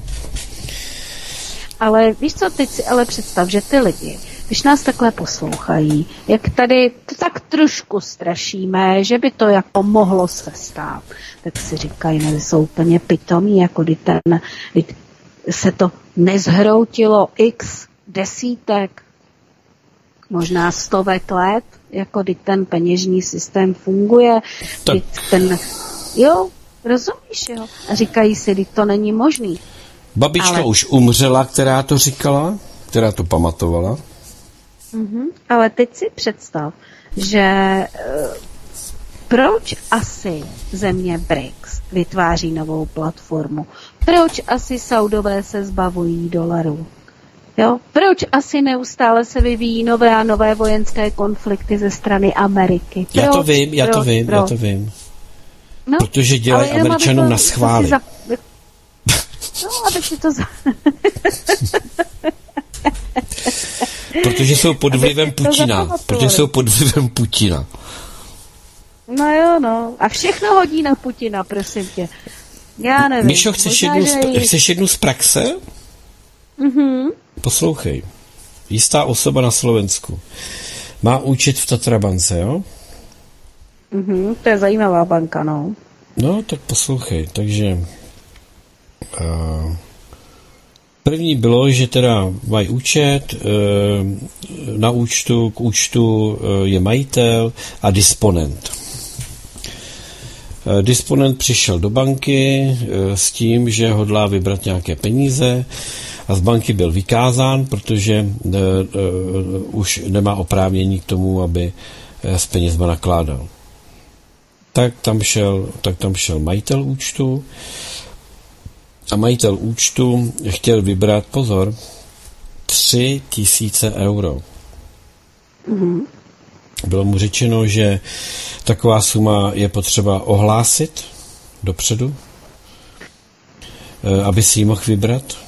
Ale víš co, teď si ale představ, že ty lidi, když nás takhle poslouchají, jak tady tak trošku strašíme, že by to jako mohlo se stát, tak si říkají, no, že jsou úplně pitomí, jako kdy ten, kdy se to nezhroutilo x desítek, možná stovek let, jako kdy ten peněžní systém funguje, kdy ten, jo, rozumíš, jo, a říkají si, kdy to není možný. Babička ale... už umřela, která to říkala, která to pamatovala. Mm-hmm. Ale teď si představ, že uh, proč asi země B R I C S vytváří novou platformu? Proč asi Saudové se zbavují dolarů? Jo? Proč asi neustále se vyvíjí nové a nové vojenské konflikty ze strany Ameriky? Proč? Já to vím, já proč? to vím, proč? já to vím. No, protože dělají Američanům na schvály. Za... No, aby si to... Za... Protože jsou pod vlivem Putina. Protože jsou pod vlivem Putina. No jo, no. A všechno hodí na Putina, prosím tě. Já nevím. Míšo, chceš, jednu, z, chceš jednu z praxe? Mhm. Poslouchej. Jistá osoba na Slovensku má účet v Tatrabance, jo? Mhm, to je zajímavá banka, no. No, tak poslouchej. Takže... Uh, první bylo, že teda mají účet, uh, na účtu, k účtu uh, je majitel a disponent. Uh, disponent přišel do banky uh, s tím, že hodlá vybrat nějaké peníze a z banky byl vykázán, protože uh, uh, už nemá oprávnění k tomu, aby uh, s penězma nakládal. Tak tam šel, tak tam šel majitel účtu a majitel účtu chtěl vybrat, pozor, tři tisíce euro. Mm-hmm. Bylo mu řečeno, že taková suma je potřeba ohlásit dopředu, aby si ji mohl vybrat.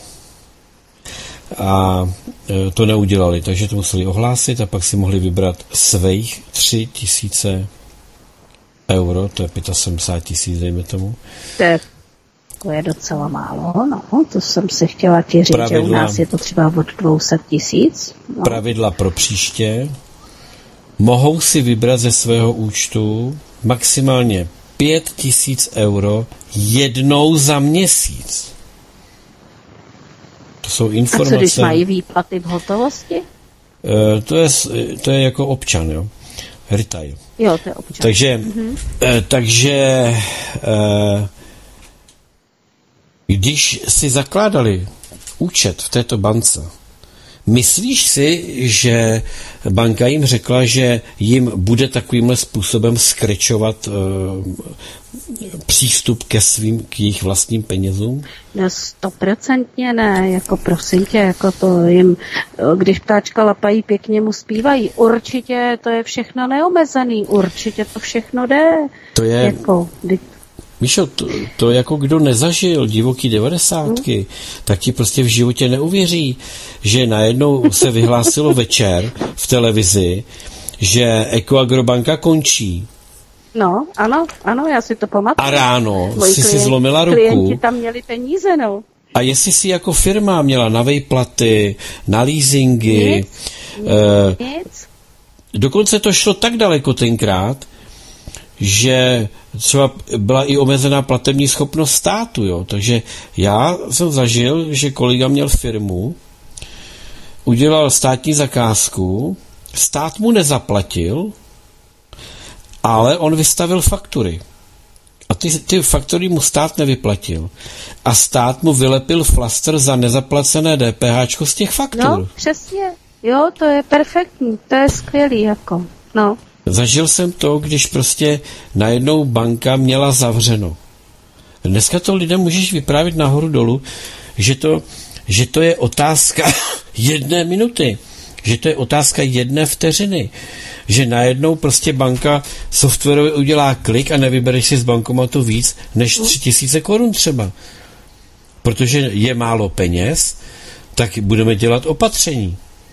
A to neudělali, takže to museli ohlásit a pak si mohli vybrat svých tři tisíce euro, to je sedmdesát pět tisíc, dejme tomu. To je docela málo, no, to jsem si chtěla ti říct, pravidla, že u nás je to třeba od dvě stě tisíc. No. Pravidla pro příště. Mohou si vybrat ze svého účtu maximálně pět tisíc euro jednou za měsíc. To jsou informace... A co, když mají výplaty v hotovosti? E, to, je, to je jako občan, jo. Retail. Jo, to je občan. Takže, mm-hmm. e, takže e, když si zakládali účet v této bance, myslíš si, že banka jim řekla, že jim bude takovýmhle způsobem skrečovat e, přístup ke svým, k jejich vlastním penězům? No stoprocentně ne, jako prosím tě, jako to jim, když ptáčka lapají, pěkně mu zpívají. Určitě to je všechno neomezený, určitě to všechno jde. To je... Jako, kdy... Míšo, to, to jako kdo nezažil divoký devadesátky, hmm. tak ti prostě v životě neuvěří, že najednou se vyhlásilo večer v televizi, že Ekoagrobanka končí. No, ano, ano, já si to pamatuju. A ráno Moji si klient, si zlomila ruku. Klienti tam měli peníze, no. A jestli si jako firma měla na vejplaty, na leasingy, nic, eh, nic. Dokonce to šlo tak daleko tenkrát, že třeba byla i omezená platební schopnost státu, jo. Takže já jsem zažil, že kolega měl firmu, udělal státní zakázku, stát mu nezaplatil, ale on vystavil faktury. A ty, ty faktury mu stát nevyplatil. A stát mu vylepil flaster za nezaplacené DPHčko z těch faktur. No, přesně. Jo, to je perfektní. To je skvělý, jako. No. Zažil jsem to, když prostě najednou banka měla zavřeno. Dneska to lidem můžeš vyprávět nahoru dolů, že to, že to je otázka jedné minuty, že to je otázka jedné vteřiny, že najednou prostě banka softwarově udělá klik a nevybereš si z bankomatu víc než tři tisíce korun třeba. Protože je málo peněz, tak budeme dělat opatření.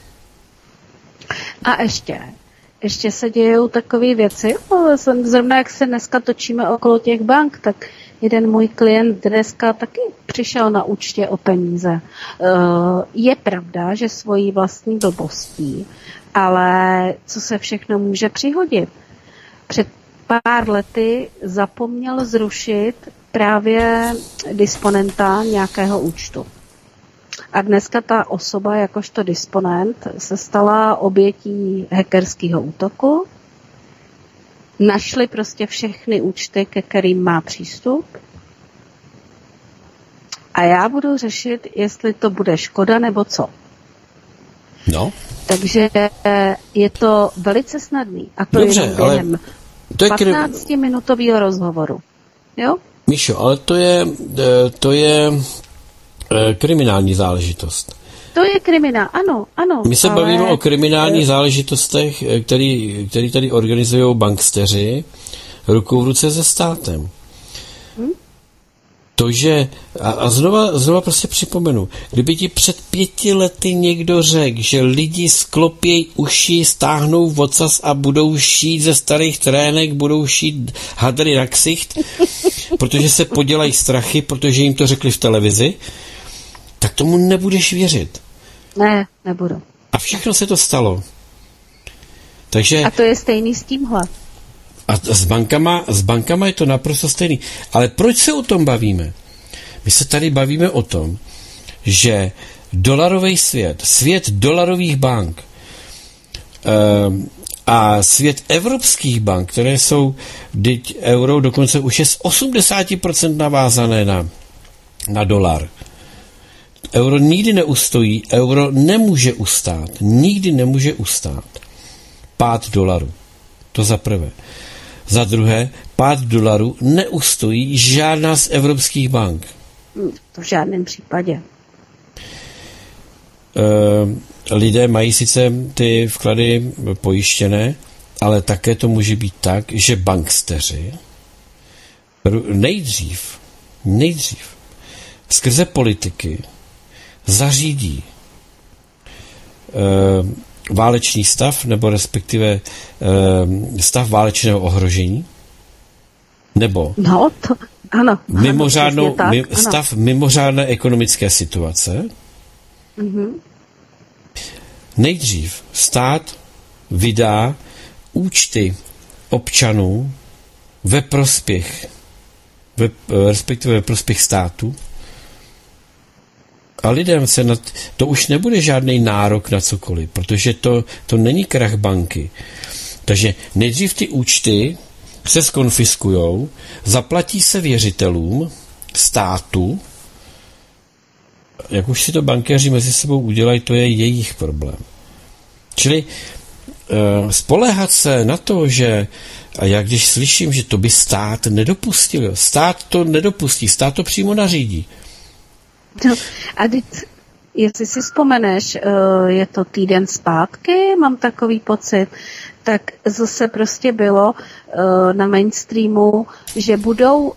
A ještě, ještě se dějou takové věci, zrovna jak se dneska točíme okolo těch bank, tak jeden můj klient dneska taky přišel na účtě o peníze. Je pravda, že svojí vlastní blbostí, ale co se všechno může přihodit? Před pár lety zapomněl zrušit právě disponenta nějakého účtu. A dneska ta osoba, jakožto disponent, se stala obětí hackerského útoku. Našli prostě všechny účty, ke kterým má přístup. A já budu řešit, jestli to bude škoda nebo co. No. Takže je to velice snadný. A to Dobře, je během to je patnáctiminutového rozhovoru. Jo? Míšo, ale to je, to je kriminální záležitost. To je kriminál, ano, ano. My se ale... bavíme o kriminálních záležitostech, který, který tady organizují banksteři rukou v ruce se státem. Hmm? To, že, a, a znova, znova prostě připomenu, kdyby ti před pěti lety někdo řekl, že lidi sklopějí uši, stáhnou vocas a budou šít ze starých trének, budou šít hadry na ksicht, protože se podělají strachy, protože jim to řekli v televizi, tak tomu nebudeš věřit. Ne, nebudu. A všechno se to stalo. Takže... A to je stejný s tímhle. A s bankama, s bankama je to naprosto stejný. Ale proč se o tom bavíme? My se tady bavíme o tom, že dolarový svět, svět dolarových bank eh, a svět evropských bank, které jsou, teď euro dokonce už je z osmdesát procent navázané na, na dolar. Euro nikdy neustojí, euro nemůže ustát, nikdy nemůže ustát pád dolaru. To za prvé. Za druhé, pád dolaru neustojí žádná z evropských bank. To v žádném případě. E, lidé mají sice ty vklady pojištěné, ale také to může být tak, že banksteři nejdřív, nejdřív skrze politiky zařídí e, válečný stav, nebo respektive e, stav válečného ohrožení, nebo no, to, ano, mimořádnou, tak, mi, ano. stav mimořádné ekonomické situace. Mm-hmm. Nejdřív stát vydá účty občanů ve prospěch, ve, respektive ve prospěch státu, A lidem se na, to už nebude žádný nárok na cokoliv, protože to, to není krach banky. Takže nejdřív ty účty se skonfiskujou, zaplatí se věřitelům, státu, jak už si to bankéři mezi sebou udělají, to je jejich problém. Čili e, spoléhat se na to, že a já když slyším, že to by stát nedopustil, stát to nedopustí, stát to přímo nařídí. No, a teď, jestli si vzpomeneš, je to týden zpátky, mám takový pocit, tak zase prostě bylo na mainstreamu, že budou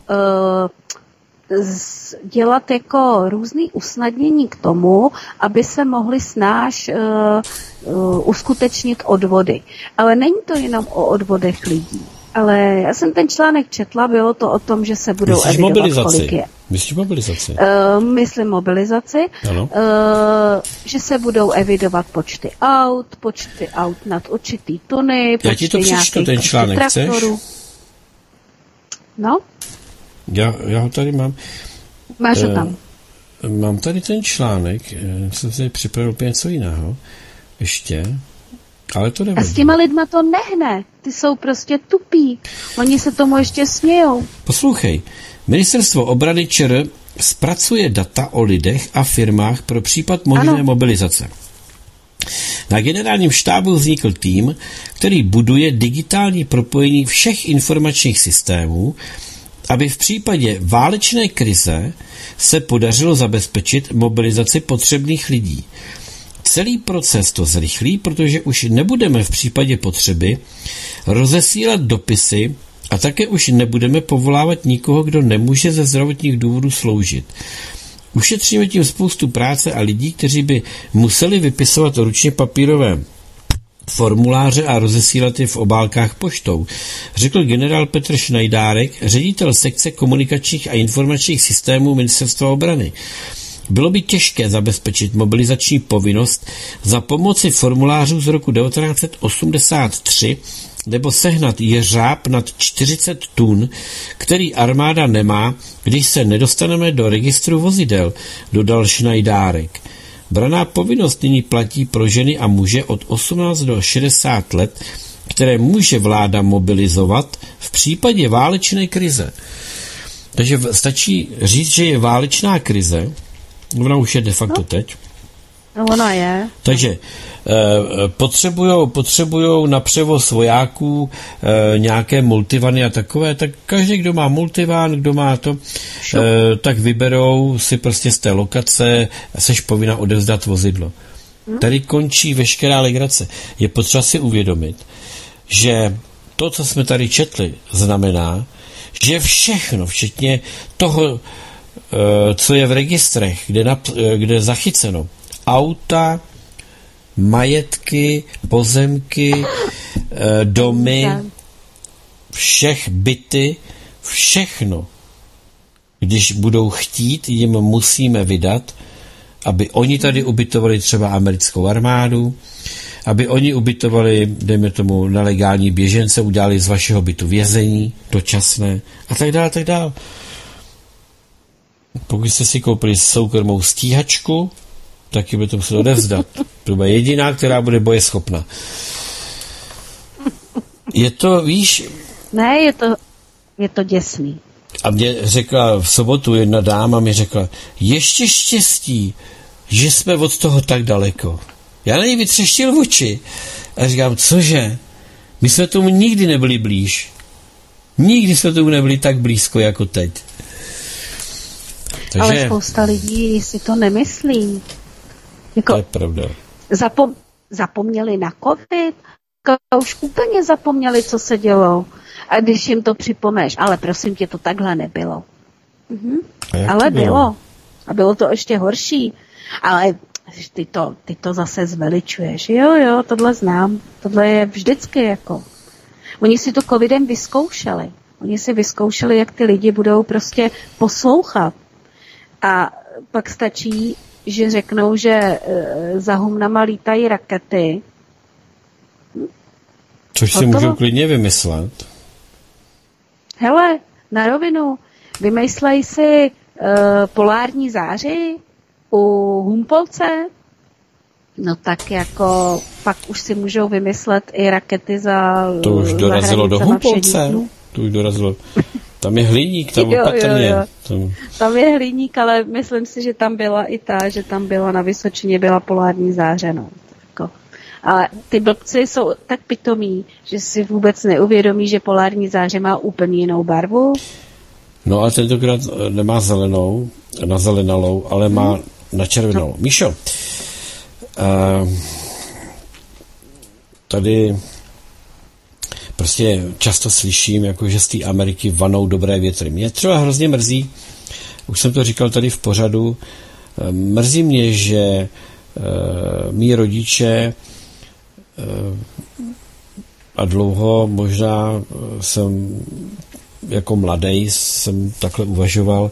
dělat jako různý usnadnění k tomu, aby se mohly snáš uskutečnit odvody. Ale není to jenom o odvodech lidí. Ale já jsem ten článek četla, bylo to o tom, že se budou Myslíš evidovat, mobilizaci? kolik je. Myslíš mobilizaci? Uh, myslím mobilizaci. Ano. Uh, že se budou evidovat počty aut, počty aut nad určitý tuny, počty já ti to přečtu, ten článek, traktorů. Chceš? No? Já, já ho tady mám. Máš ho uh, tam. Mám tady ten článek, uh, jsem si připravil úplně něco jiného. Ještě. Ale to nevadí. A s těma lidma to nehne. Ty jsou prostě tupí. Oni se tomu ještě smějou. Poslouchej. Ministerstvo obrany ČR zpracuje data o lidech a firmách pro případ možné ano. mobilizace. Na generálním štábu vznikl tým, který buduje digitální propojení všech informačních systémů, aby v případě válečné krize se podařilo zabezpečit mobilizaci potřebných lidí. Celý proces to zrychlí, protože už nebudeme v případě potřeby rozesílat dopisy a také už nebudeme povolávat nikoho, kdo nemůže ze zdravotních důvodů sloužit. Ušetříme tím spoustu práce a lidí, kteří by museli vypisovat ručně papírové formuláře a rozesílat je v obálkách poštou, řekl generál Petr Šnajdárek, ředitel sekce komunikačních a informačních systémů Ministerstva obrany. Bylo by těžké zabezpečit mobilizační povinnost za pomoci formulářů z roku devatenáct set osmdesát tři nebo sehnat jeřáb nad čtyřicet tun, který armáda nemá, když se nedostaneme do registru vozidel, dodal Šnajdárek. Braná povinnost nyní platí pro ženy a muže od osmnácti do šedesáti let, které může vláda mobilizovat v případě válečné krize. Takže stačí říct, že je válečná krize, ona už je de facto no. teď. No, ona je. Takže e, potřebujou, potřebujou na převoz vojáků e, nějaké multivany a takové, tak každý, kdo má multivan, kdo má to, e, tak vyberou si prostě z té lokace, seš povinna odevzdat vozidlo. Hmm. Tady končí veškerá legrace. Je potřeba si uvědomit, že to, co jsme tady četli, znamená, že všechno, včetně toho, co je v registrech, kde, nap- kde je zachyceno, auta, majetky, pozemky, domy, všech byty, všechno, když budou chtít, jim musíme vydat, aby oni tady ubytovali třeba americkou armádu, aby oni ubytovali, dejme tomu, nelegální běžence, udělali z vašeho bytu vězení, dočasné a tak dále, tak dále. Pokud jste si koupili soukromou stíhačku, tak ji budete muset odevzdat. To bude jediná, která bude bojeschopná. Je to, víš... Ne, je to, je to děsný. A mě řekla v sobotu jedna dáma, mi řekla, ještě štěstí, že jsme od toho tak daleko. Já na ní vytřeštil oči a říkám, cože? My jsme tomu nikdy nebyli blíž. Nikdy jsme tomu nebyli tak blízko jako teď. Takže, ale spousta lidí si to nemyslí. Jako, to je pravda. Zapom, zapomněli na covid, už úplně zapomněli, co se dělo. A když jim to připomeš, ale prosím tě, to takhle nebylo. Mhm. Ale bylo? bylo. A bylo to ještě horší. Ale ty to, ty to zase zveličuješ. Jo, jo, tohle znám. Tohle je vždycky jako. Oni si to covidem vyzkoušeli. Oni si vyzkoušeli, jak ty lidi budou prostě poslouchat. A pak stačí, že řeknou, že e, za humnama lítají rakety. Což si můžou klidně vymyslet. Hele, na rovinu, vymyslej si e, polární záři, u Humpolce, no tak jako pak už si můžou vymyslet i rakety za to už dorazilo do Humpolce. To už dorazilo. Tam je hliník, tam jo, opatrně. Jo, jo. Tam... tam je hliník, ale myslím si, že tam byla i ta, že tam byla na Vysočině byla polární záře, no. Jako. Ale ty blbci jsou tak pitomí, že si vůbec neuvědomí, že polární záře má úplně jinou barvu. No ale tentokrát nemá zelenou, nazelenalou, ale má hmm. načervenalou. No. Míšo, uh, tady prostě často slyším, jako že z té Ameriky vanou dobré větry. Mě třeba hrozně mrzí, už jsem to říkal tady v pořadu, mrzí mě, že uh, mý rodiče uh, a dlouho možná jsem jako mladý jsem takhle uvažoval,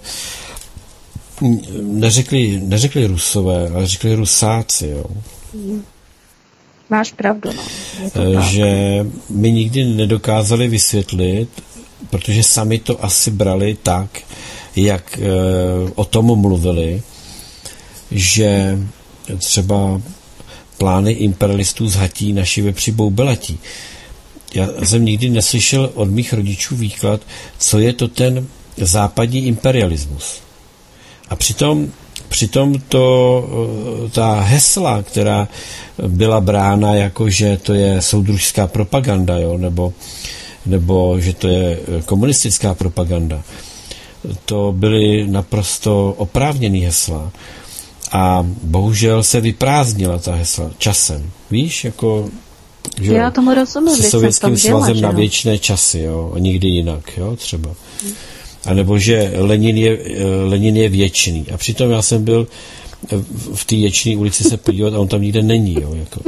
neřekli, neřekli Rusové, ale řekli Rusáci, jo. Máš pravdu, no. Že mi nikdy nedokázali vysvětlit, protože sami to asi brali tak, jak e, o tom mluvili, že třeba plány imperialistů zhatí naši vepři boubelatí. Já jsem nikdy neslyšel od mých rodičů výklad, co je to ten západní imperialismus. A přitom, přitom to, ta hesla, která byla brána jako, že to je soudružská propaganda, jo, nebo, nebo že to je komunistická propaganda, to byly naprosto oprávněný hesla. A bohužel se vyprázdnila ta hesla časem. Víš, jako... Že já tomu rozumím. Se Sovětským svazem na věčné časy, jo, a nikdy jinak, jo, třeba. A nebo že Lenin je, Lenin je věčný. A přitom já jsem byl v té Věčné ulici se podívat a on tam nikde není, jo, jako.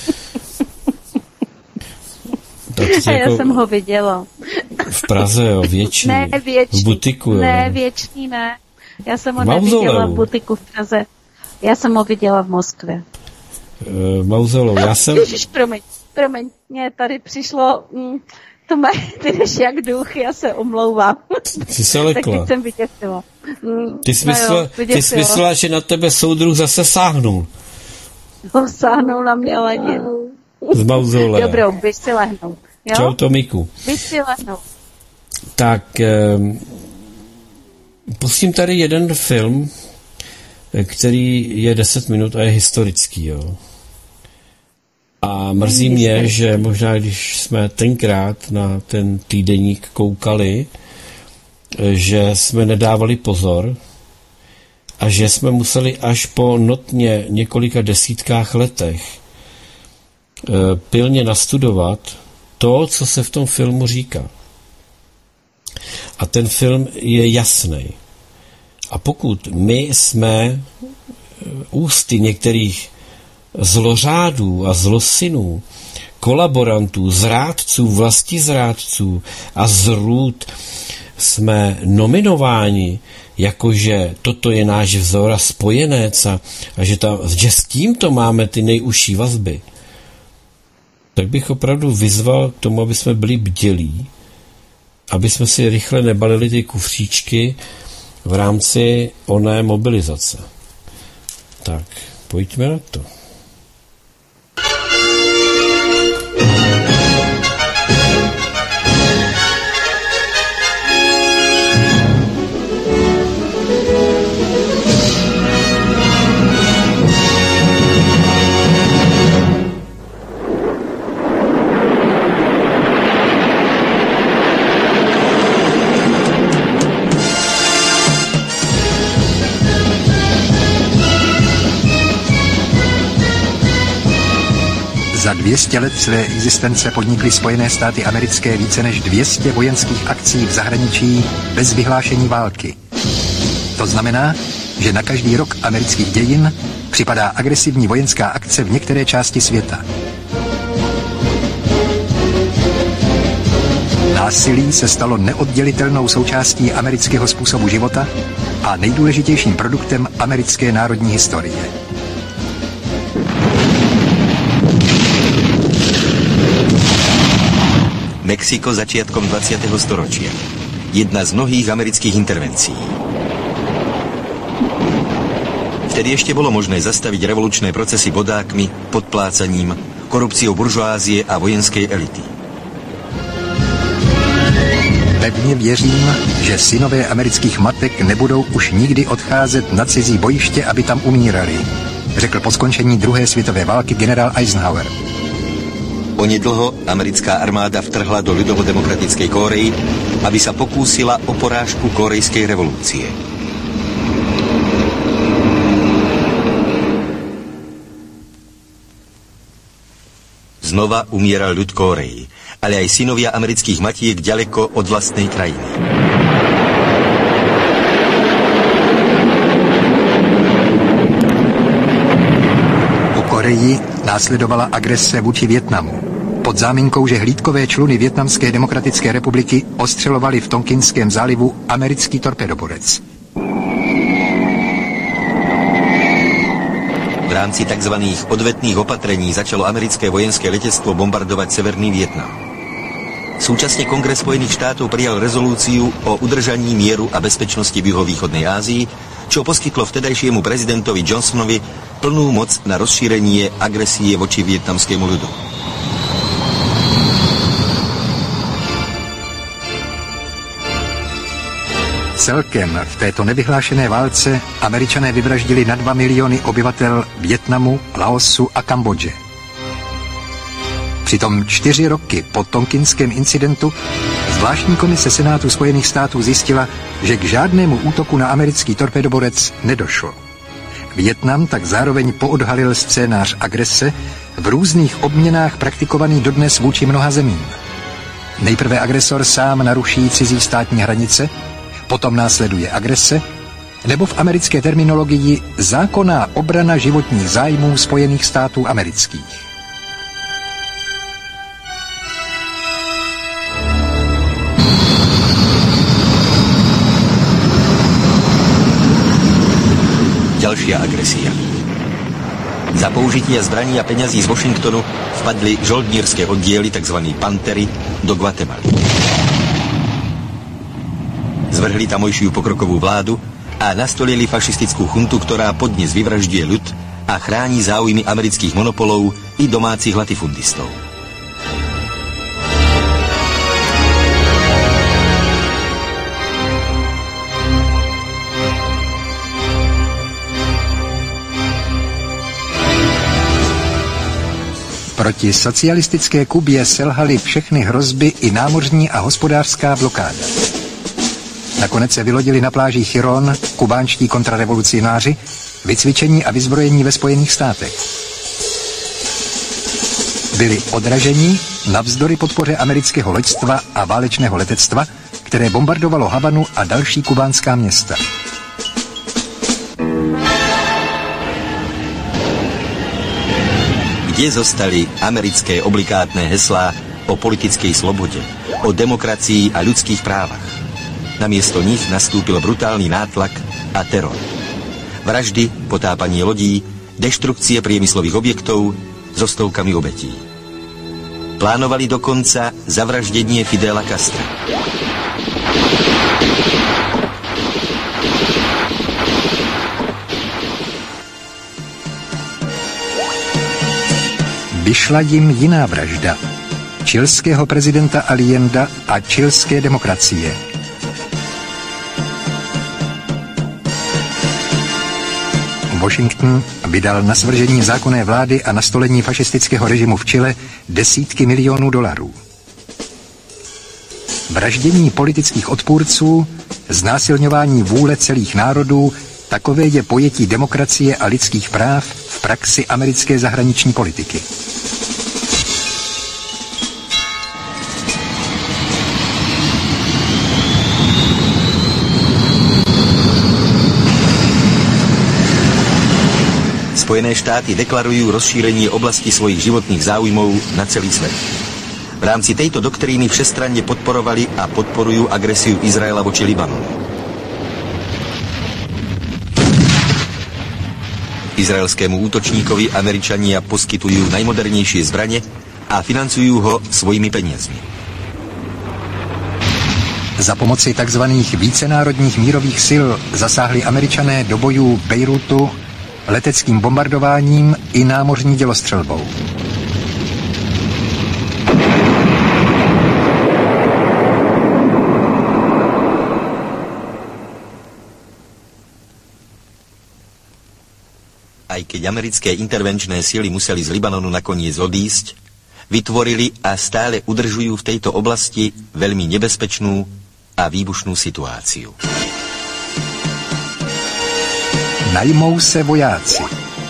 A já jako jsem ho viděla. V Praze, jo, věčný. Ne, věčný. V butiku, jo. Ne, věčný, ne. Já jsem ho neviděla v butiku v Praze. Já jsem ho viděla v Moskvě. Uh, Mauzolou, já jsem... Ježiš, promiň, promiň, mně tady přišlo, mm, to má, ty jdeš jak duch, já se omlouvám. Jsi se lekla. Tak jsem vyděsila. Mm, ty jsi myslela, myslela, že na tebe soudruh zase sáhnul. No, sáhnul na mě Lenin. Z Mauzolé. Dobrou, běž si lehnout. Jo? Čau, Tomiku. Běž si lehnout. Tak, eh, pustím tady jeden film, který je deset minut a je historický, jo. A mrzí mě, že možná, když jsme tenkrát na ten týdeník koukali, že jsme nedávali pozor a že jsme museli až po notně několika desítkách letech pilně nastudovat to, co se v tom filmu říká. A ten film je jasný. A pokud my jsme ústy některých zlořádů a zlosinů, kolaborantů, zrádců, vlastizrádců a zrůd jsme nominováni, jakože toto je náš vzor a spojenec a, a že, ta, že s tímto máme ty nejužší vazby, tak bych opravdu vyzval k tomu, aby jsme byli bdělí, aby jsme si rychle nebalili ty kufříčky v rámci oné mobilizace. Tak, pojďme na to. Za dvě stě let své existence podnikly Spojené státy americké více než dvě stě vojenských akcí v zahraničí bez vyhlášení války. To znamená, že na každý rok amerických dějin připadá agresivní vojenská akce v některé části světa. Násilí se stalo neoddělitelnou součástí amerického způsobu života a nejdůležitějším produktem americké národní historie. Mexiko začiatkom dvadsiateho storočia. Jedna z mnohých amerických intervencií. V Vtedy ešte bolo možné zastaviť revolučné procesy bodákmi, podplácaním, korupciou buržoázie a vojenskej elity. Pevně věřím, že synové amerických matek nebudou už nikdy odcházet na cizí bojiště, aby tam umírali, řekl po skončení druhé světové války generál Eisenhower. Onedlho americká armáda vtrhla do ľudovo-demokratickej Kórey, aby sa pokúsila o porážku kórejskej revolúcie. Znova umieral ľud Kórey, ale aj synovia amerických matiek ďaleko od vlastnej krajiny. Po Koreji následovala agrese vůči Vietnamu. Pod záminkou, že hlídkové čluny Vietnamské demokratické republiky ostřelovali v Tonkinském zálivu americký torpedoborec. V rámci tzv. Odvetných opatrení začalo americké vojenské letectvo bombardovať Severný Vietnam. Súčasne Kongres Spojených štátov prijal rezolúciu o udržaní mieru a bezpečnosti v juhovýchodnej Ázii, čo poskytlo vtedajšiemu prezidentovi Johnsonovi plnú moc na rozšírenie agresie voči vietnamskému ľudu. Celkem v této nevyhlášené válce Američané vyvraždili na dva miliony obyvatel Vietnamu, Laosu a Kambodže. Přitom čtyři roky po tonkinském incidentu zvláštní komise Senátu Spojených států zjistila, že k žádnému útoku na americký torpedoborec nedošlo. Vietnam tak zároveň poodhalil scénář agrese v různých obměnách praktikovaný dodnes vůči mnoha zemím. Nejprve agresor sám naruší cizí státní hranice, potom následuje agrese, nebo v americké terminologii zákonná obrana životních zájmů Spojených států amerických. Ďalšia agresia. Za použitia zbraní a peňazí z Washingtonu vpadli žoldnírske oddiely, tzv. Pantery, do Guatemaly. Zvrhli tamojšiu pokrokovú vládu a nastolili fašistickú chuntu, ktorá podnes vyvražďuje ľud a chráni záujmy amerických monopolov i domácich latifundistov. Proti socialistické Kubě selhaly všechny hrozby i námořní a hospodářská blokáda. Nakonec se vylodili na pláži Chiron kubánští kontrarevolucionáři, vycvičení a vyzbrojení ve Spojených státech. Byli odraženi navzdory podpoře amerického loďstva a válečného letectva, které bombardovalo Havanu a další kubánská města. Kde zostali americké obligátne heslá o politickej slobode, o demokracii a ľudských právach? Namiesto nich nastúpil brutálny nátlak a teror. Vraždy, potápanie lodí, deštrukcie priemyslových objektov so stovkami obetí. Plánovali dokonca zavraždenie Fidela Castra. Vyšla jim jiná vražda. Chilského prezidenta Allenda a chilské demokracie. Washington vydal na svržení zákonné vlády a nastolení fašistického režimu v Chile desítky milionů dolarů. Vraždění politických odpůrců, znásilňování vůle celých národů, takové je pojetí demokracie a lidských práv v praxi americké zahraniční politiky. Spojené štáty deklarujú rozšírenie oblasti svojich životných záujmov na celý svet. V rámci tejto doktríny všestranne podporovali a podporujú agresiu Izraela voči Libanonu. Izraelskému útočníkovi Američania poskytujú najmodernejšie zbrane a financujú ho svojimi peniazmi. Za pomoci tzv. Vícenárodních mírových sil zasáhli Američané do bojů v Bejrutu, leteckým bombardováním i námořní dělostřelbou. Aj keď americké intervenčné sily museli z Libanonu nakoniec odísť, vytvorili a stále udržujú v tejto oblasti veľmi nebezpečnú a výbušnú situáciu. Najmou se vojáci.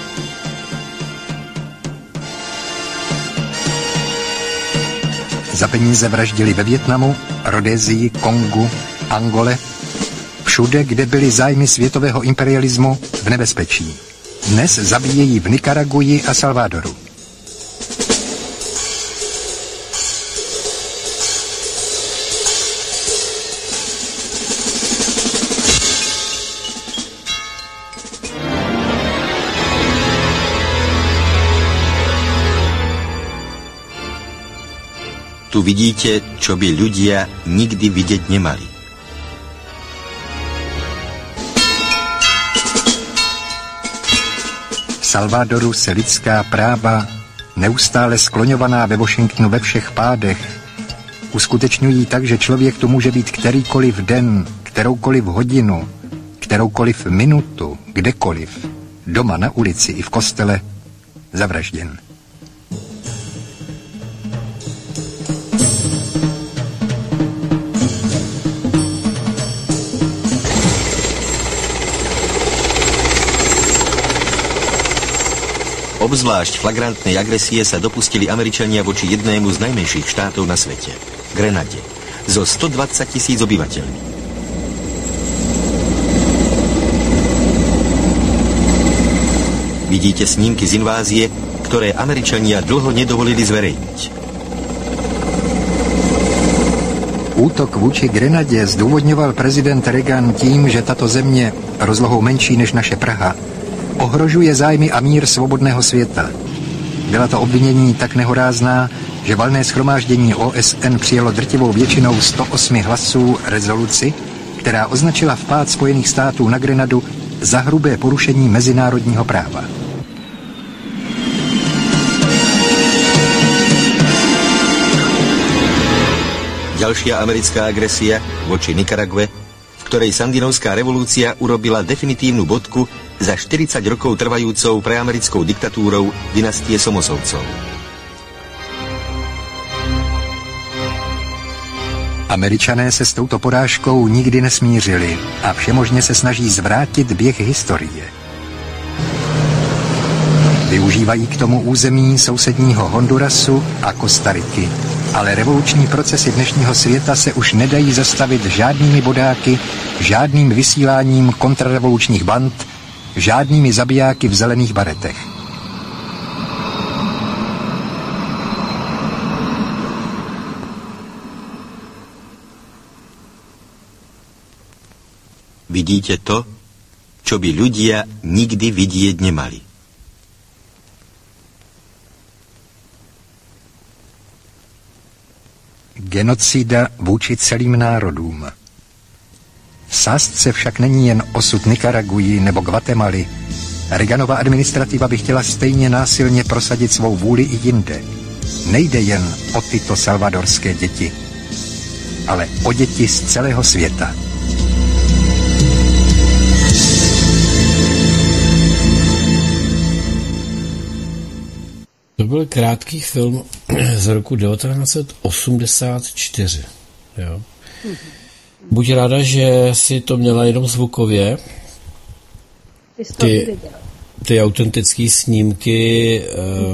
Za peníze vraždili ve Vietnamu, Rhodésii, Kongu, Angole, všude, kde byly zájmy světového imperialismu v nebezpečí. Dnes zabíjejí v Nikaraguji a Salvadoru. Tu vidíte, čo by ľudia nikdy vidieť nemali. V Salvadoru se lidská práva, neustále skloňovaná ve Washingtonu ve všech pádech, uskutečňují tak, že člověk tu může být kterýkoliv den, kteroukoliv hodinu, kteroukoliv minutu, kdekoliv, doma, na ulici i v kostele, zavražděn. Obzvlášť flagrantnej agresie sa dopustili Američania voči jednému z najmenších štátov na svete, Grenade, so stodvadsať tisíc obyvateľmi. Vidíte snímky z invázie, ktoré Američania dlho nedovolili zverejniť. Útok vůči Grenadě zdůvodňoval prezident Reagan tím, že tato země, rozlohou menší než naše Praha, ohrožuje zájmy a mír svobodného světa. Byla to obvinění tak nehorázná, že valné shromáždění O S N přijalo drtivou většinou sto osm hlasů rezoluci, která označila vpád Spojených států na Grenadu za hrubé porušení mezinárodního práva. Ďalšia americká agresia voči Nikarague, v ktorej sandinovská revolúcia urobila definitívnu bodku za štyridsať rokov trvajúcou preamerickou diktatúrou dynastie Somosovcov. Američané se s touto porážkou nikdy nesmířili a všemožně se snaží zvrátit běh historie. Využívají k tomu území sousedního Hondurasu a Kostariky, ale revoluční procesy dnešního světa se už nedají zastavit žádnými bodáky, žádným vysíláním kontrarevolučních band, žádnými zabijáky v zelených baretech. Vidíte to, čo by ľudia nikdy vidieť nemali. Genocida vůči celým národům. V sázce však není jen osud Nikaraguji nebo Guatemaly. Reaganova administrativa by chtěla stejně násilně prosadit svou vůli i jinde. Nejde jen o tyto salvadorské děti, ale o děti z celého světa. To byl krátký film z roku devatenáct set osmdesát čtyři. Jo. Buď ráda, že si to měla jenom zvukově. Ty, ty autentické snímky e,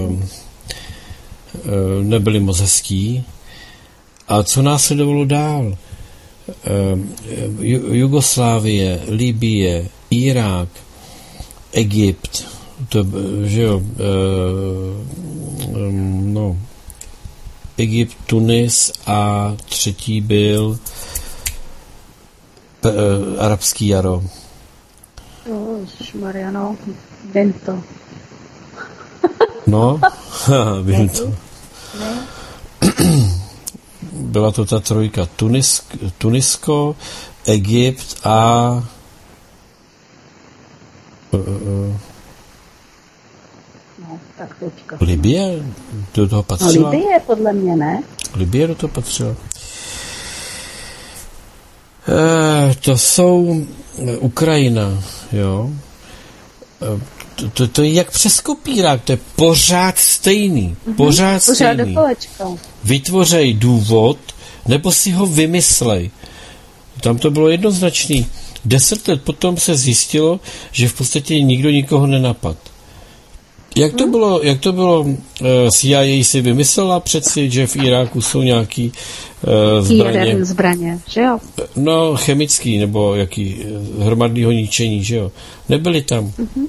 e, nebyly moc hezký. A co následovalo dál? E, Jugoslávie, Libye, Irák, Egypt, to, že jo, e, no, Egypt, Tunis a třetí byl p, e, arabský jaro. Mariano, Bento. No, vím to. Byla to ta trojka Tunis, Tunisko, Egypt a No, tak teďka. Libye do toho patřila? No, Libye podle mě, ne? Libye do toho patřila. E, to jsou Ukrajina, jo. E, to, to, to je jak přes kopírák, to je pořád stejný. Mm-hmm. Pořád, pořád stejný. Vytvořej důvod, nebo si ho vymyslej. Tam to bylo jednoznačný. Deset let potom se zjistilo, že v podstatě nikdo nikoho nenapad. Jak to bylo, jak to bylo, C I A si vymyslela přeci, že v Iráku jsou nějaký uh, zbraně. zbraně, že jo? No, chemický, nebo jaký, hromadného ničení, že jo? Nebyli tam. Mm-hmm.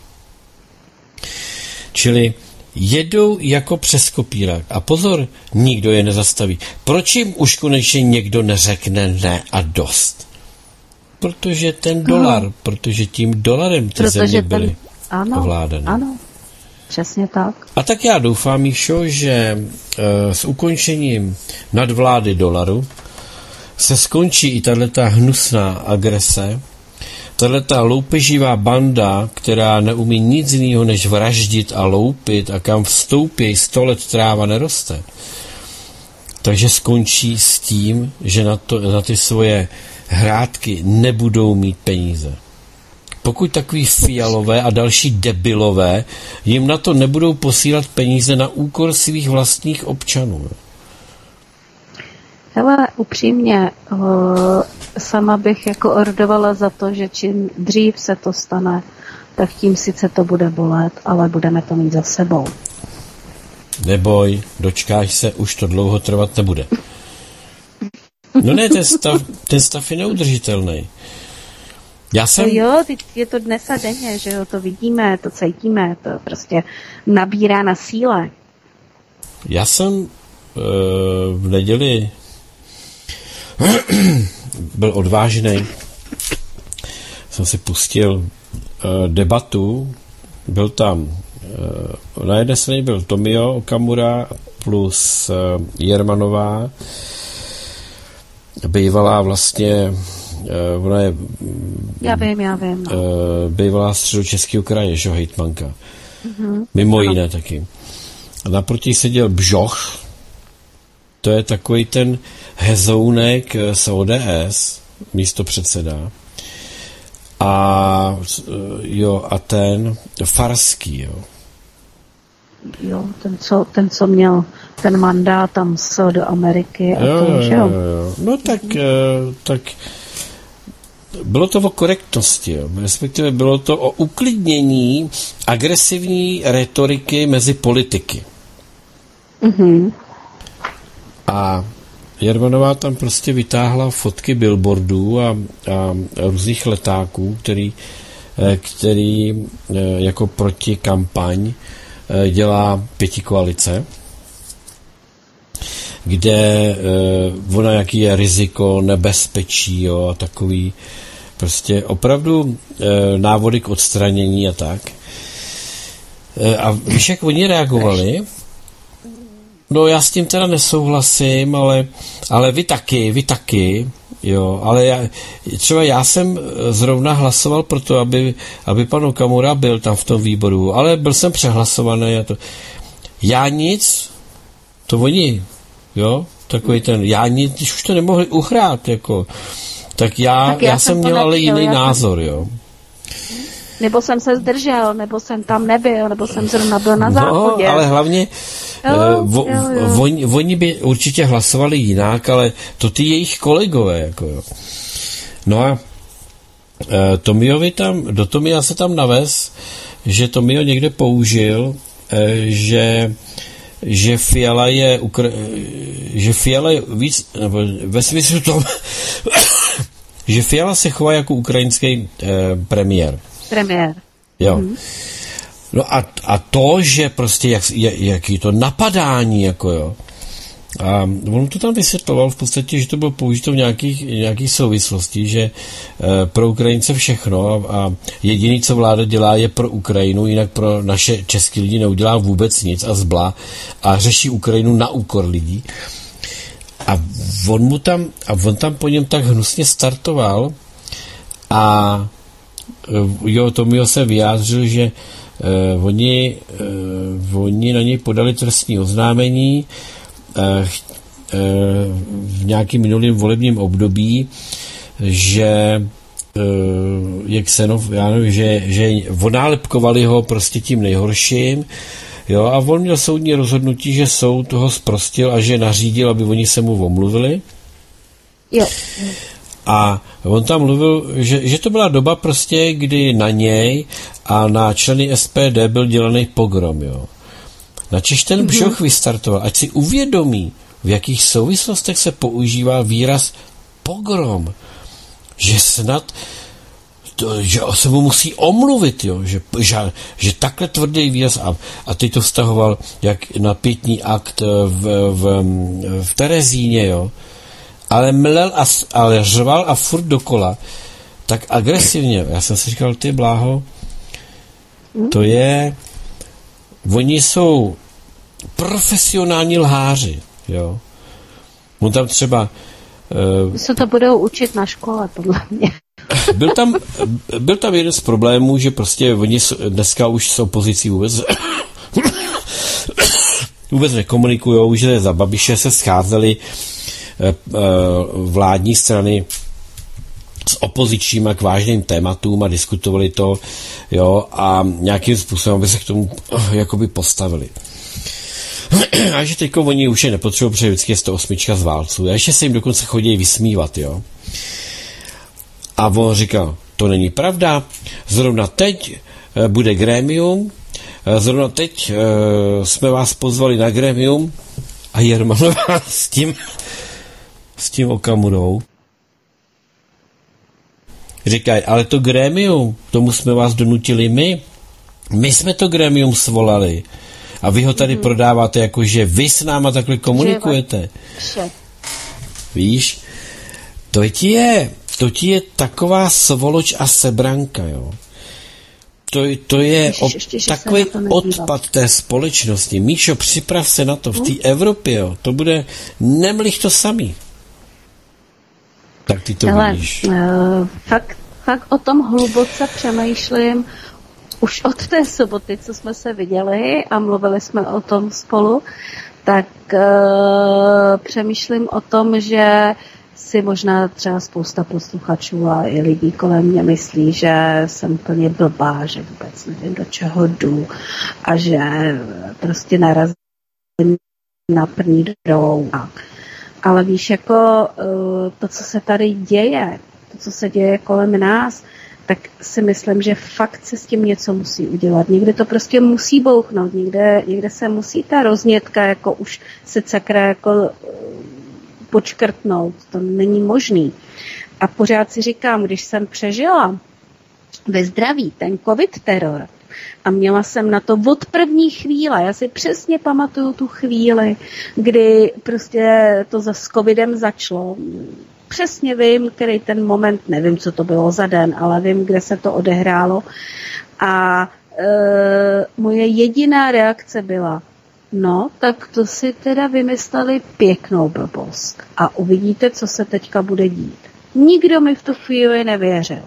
Čili jedou jako přes kopírák. A pozor, nikdo je nezastaví. Proč jim už konečně někdo neřekne ne a dost? Protože ten dolar, no. protože tím dolarem ty protože země byly ten... ano, ovládané. Ano, přesně tak. A tak já doufám, Míšo, že uh, s ukončením nadvlády dolaru se skončí i tato hnusná agrese, tato loupeživá banda, která neumí nic jiného, než vraždit a loupit a kam vstoupí sto let tráva neroste. Takže skončí s tím, že na, to, na ty svoje hrádky nebudou mít peníze. Pokud takový fialové a další debilové jim na to nebudou posílat peníze na úkor svých vlastních občanů. Hele, upřímně, sama bych jako ordovala za to, že čím dřív se to stane, tak tím sice to bude bolet, ale budeme to mít za sebou. Neboj, dočkáš se, už to dlouho trvat nebude. No ne, ten stav, ten stav je neudržitelný. Já jsem... No jo, je to dnes a denně, že jo, to vidíme, to cítíme, to prostě nabírá na síle. Já jsem uh, v neděli byl odvážný. Jsem si pustil uh, debatu, byl tam uh, na jedné straně byl Tomio Okamura plus uh, Jermanová, bývalá vlastně uh, ona je já vím, já vím no. uh, bývalá Středočeského kraje, že hejtmanka. Mm-hmm. Mimo ano. jiné taky. A naproti seděl Bžoch, to je takový ten hezounek z O D S, místo předseda. A jo, a ten Farský, jo. Jo, ten co, ten, co měl ten mandát tam se do Ameriky a jo, to, že jo, jo. No tak, mm-hmm. tak bylo to o korektnosti, jo. Respektive bylo to o uklidnění agresivní retoriky mezi politiky. Mhm. A Jermanová tam prostě vytáhla fotky billboardů a, a různých letáků, který, který jako proti kampaň dělá pětikoalice, kde ona jaký je riziko, nebezpečí, jo, a takový prostě opravdu návody k odstranění a tak. A víš, jak oni reagovali? No já s tím teda nesouhlasím, ale, ale vy taky, vy taky, jo, ale já, třeba já jsem zrovna hlasoval pro to, aby, aby pan Okamura byl tam v tom výboru, ale byl jsem přehlasovaný a to. Já nic, to oni, jo, takový ten, já nic, když už to nemohli uchrát, jako, tak já, tak já, já jsem měl ale jiný názor, jsem... jo. Nebo jsem se zdržel, nebo jsem tam nebyl, nebo jsem zrovna byl na záchodě. No, ale hlavně jo, vo, jo, jo. Oni, oni by určitě hlasovali jinak, ale to ty jejich kolegové, jako jo. No a e, Tomiovi tam, do Tomia se tam navez, že Tomio někde použil, e, že že Fiala je ukra- že Fiala je víc, nebo ve smyslu tom, že Fiala se chová jako ukrajinský e, premiér. Premiér. Jo. Mm. No a, a to, že prostě jak, jaký to napadání, jako jo. A on to tam vysvětloval v podstatě, že to bylo použito v nějakých, nějakých souvislostí, že e, pro Ukrajince všechno a, a jediný, co vláda dělá, je pro Ukrajinu, jinak pro naše český lidi neudělá vůbec nic a zblá a řeší Ukrajinu na úkor lidí. A on mu tam, a on tam po něm tak hnusně startoval a jo, Tomio se vyjádřil, že Uh, oni uh, oni na něj podali trestní oznámení uh, v nějakým minulým volebním období, že je Ksenov, já nevím, že, že onálepkovali ho prostě tím nejhorším, jo, a on měl soudní rozhodnutí, že soud toho zprostil a že nařídil, aby oni se mu omluvili. Jo. A on tam mluvil, že, že to byla doba prostě, kdy na něj a na členy S P D byl dělaný pogrom, jo. Načež ten bžoch mm-hmm. vystartoval, ať si uvědomí, v jakých souvislostech se používá výraz pogrom. Že snad, to, že se mu musí omluvit, jo, že, že, že takhle tvrdý výraz a, a teď to vztahoval jak na pětní akt v, v, v Terezíně, jo, ale mlel a, ale řval a furt dokola, tak agresivně. Já jsem si říkal, ty bláho, to je, oni jsou profesionální lháři, jo. On tam třeba Uh, se to budou učit na škole, podle mě. Byl tam, byl tam jeden z problémů, že prostě oni dneska už s opozicí vůbec vůbec nekomunikujou, že za Babiše se scházely vládní strany s opozičníma k vážným tématům a diskutovali to, jo, a nějakým způsobem aby se k tomu jakoby postavili. A že teďko oni už je nepotřebují, protože vždycky je sto osm z válců. A ještě se jim dokonce chodí vysmívat, jo. A on říkal, to není pravda, zrovna teď bude grémium, zrovna teď jsme vás pozvali na grémium a Jermanová s tím s tím Okamurou říkají, ale to grémium, tomu jsme vás donutili my, my jsme to grémium svolali. A vy ho tady mm. prodáváte jako, že vy s náma takhle komunikujete. Víš? To ti je, to ti je taková svoloč a sebranka, jo. To, to je ob, takový odpad té společnosti. Míšo, připrav se na to. V té Evropě, jo, to bude nemlich to samý. Tak ty to Ale, vidíš. Uh, fakt, fakt o tom hluboce přemýšlím už od té soboty, co jsme se viděli a mluvili jsme o tom spolu, tak uh, přemýšlím o tom, že si možná třeba spousta posluchačů a i lidí kolem mě myslí, že jsem plně blbá, že vůbec nevím, do čeho jdu a že prostě narazím na první drou. Ale víš, jako uh, to, co se tady děje, to, co se děje kolem nás, tak si myslím, že fakt se s tím něco musí udělat. Někde to prostě musí bouchnout, někde, někde se musí ta roznětka jako už se sakra jako počkrtnout. To není možný. A pořád si říkám, když jsem přežila ve zdraví ten covid teror a měla jsem na to od první chvíle, já si přesně pamatuju tu chvíli, kdy prostě to za s covidem začalo. Přesně vím, který ten moment, nevím, co to bylo za den, ale vím, kde se to odehrálo. A e, moje jediná reakce byla, no, tak to si teda vymysleli pěknou blbost. A uvidíte, co se teďka bude dít. Nikdo mi v tu chvíli nevěřil.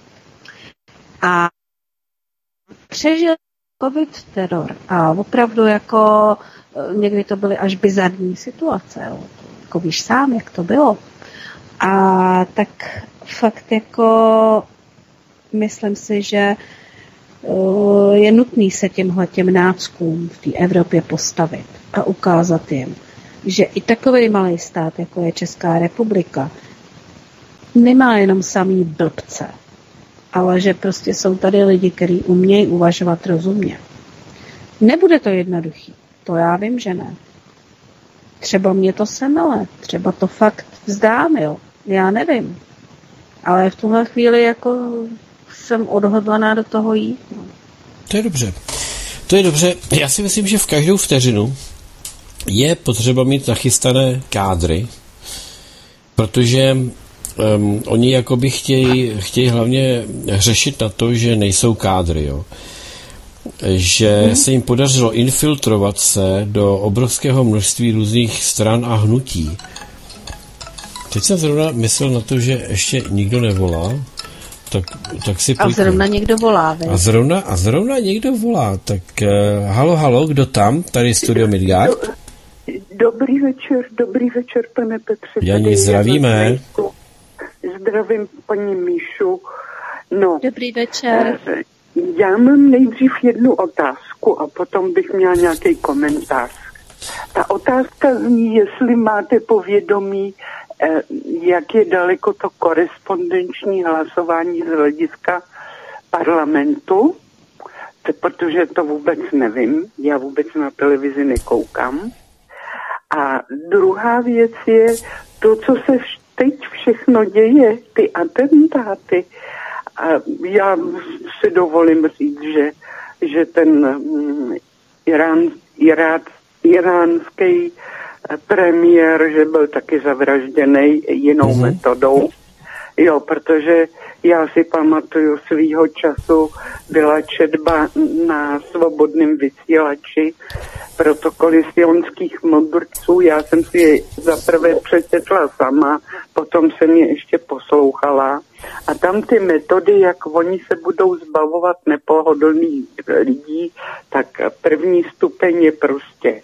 A přežil covid teror. A opravdu jako někdy to byly až bizarní situace. Jo. Jako víš sám, jak to bylo. A tak fakt jako myslím si, že je nutný se těmhletěm náckům v té Evropě postavit a ukázat jim, že i takový malý stát, jako je Česká republika, nemá jenom samý blbce, ale že prostě jsou tady lidi, kteří umějí uvažovat rozumně. Nebude to jednoduchý, to já vím, že ne. Třeba mě to semele, třeba to fakt vzdám, jo. Já nevím. Ale v tuhle chvíli jako jsem odhodlaná do toho jít. No. To je dobře. To je dobře. Já si myslím, že v každou vteřinu je potřeba mít nachystané kádry, protože um, oni jakoby chtějí, chtějí hlavně řešit na to, že nejsou kádry, jo. Že hmm. se jim podařilo infiltrovat se do obrovského množství různých stran a hnutí. Teď jsem zrovna myslel na to, že ještě nikdo nevolá, tak, tak si pojďme. A zrovna někdo volá, a zrovna, a zrovna někdo volá, tak uh, halo, halo, kdo tam? Tady Studio Midgard. Do, dobrý večer, dobrý večer, pane Petře. Janí, zdravíme. Zdravím paní Míšu. No, dobrý večer. Já mám nejdřív jednu otázku a potom bych měla nějaký komentář. Ta otázka zní, jestli máte povědomí, jak je daleko to korespondenční hlasování z hlediska parlamentu, protože to vůbec nevím, já vůbec na televizi nekoukám. A druhá věc je to, co se teď všechno děje, ty atentáty. A já si dovolím říct, že, že ten Irán, Irán, iránský premiér, že byl taky zavražděný jinou mm-hmm. metodou. Jo, protože já si pamatuju svýho času, byla četba na svobodném vysílači protokoly sionských mudrců. Já jsem si je zaprvé přečetla sama, potom jsem je ještě poslouchala. A tam ty metody, jak oni se budou zbavovat nepohodlných lidí, tak první stupeň je prostě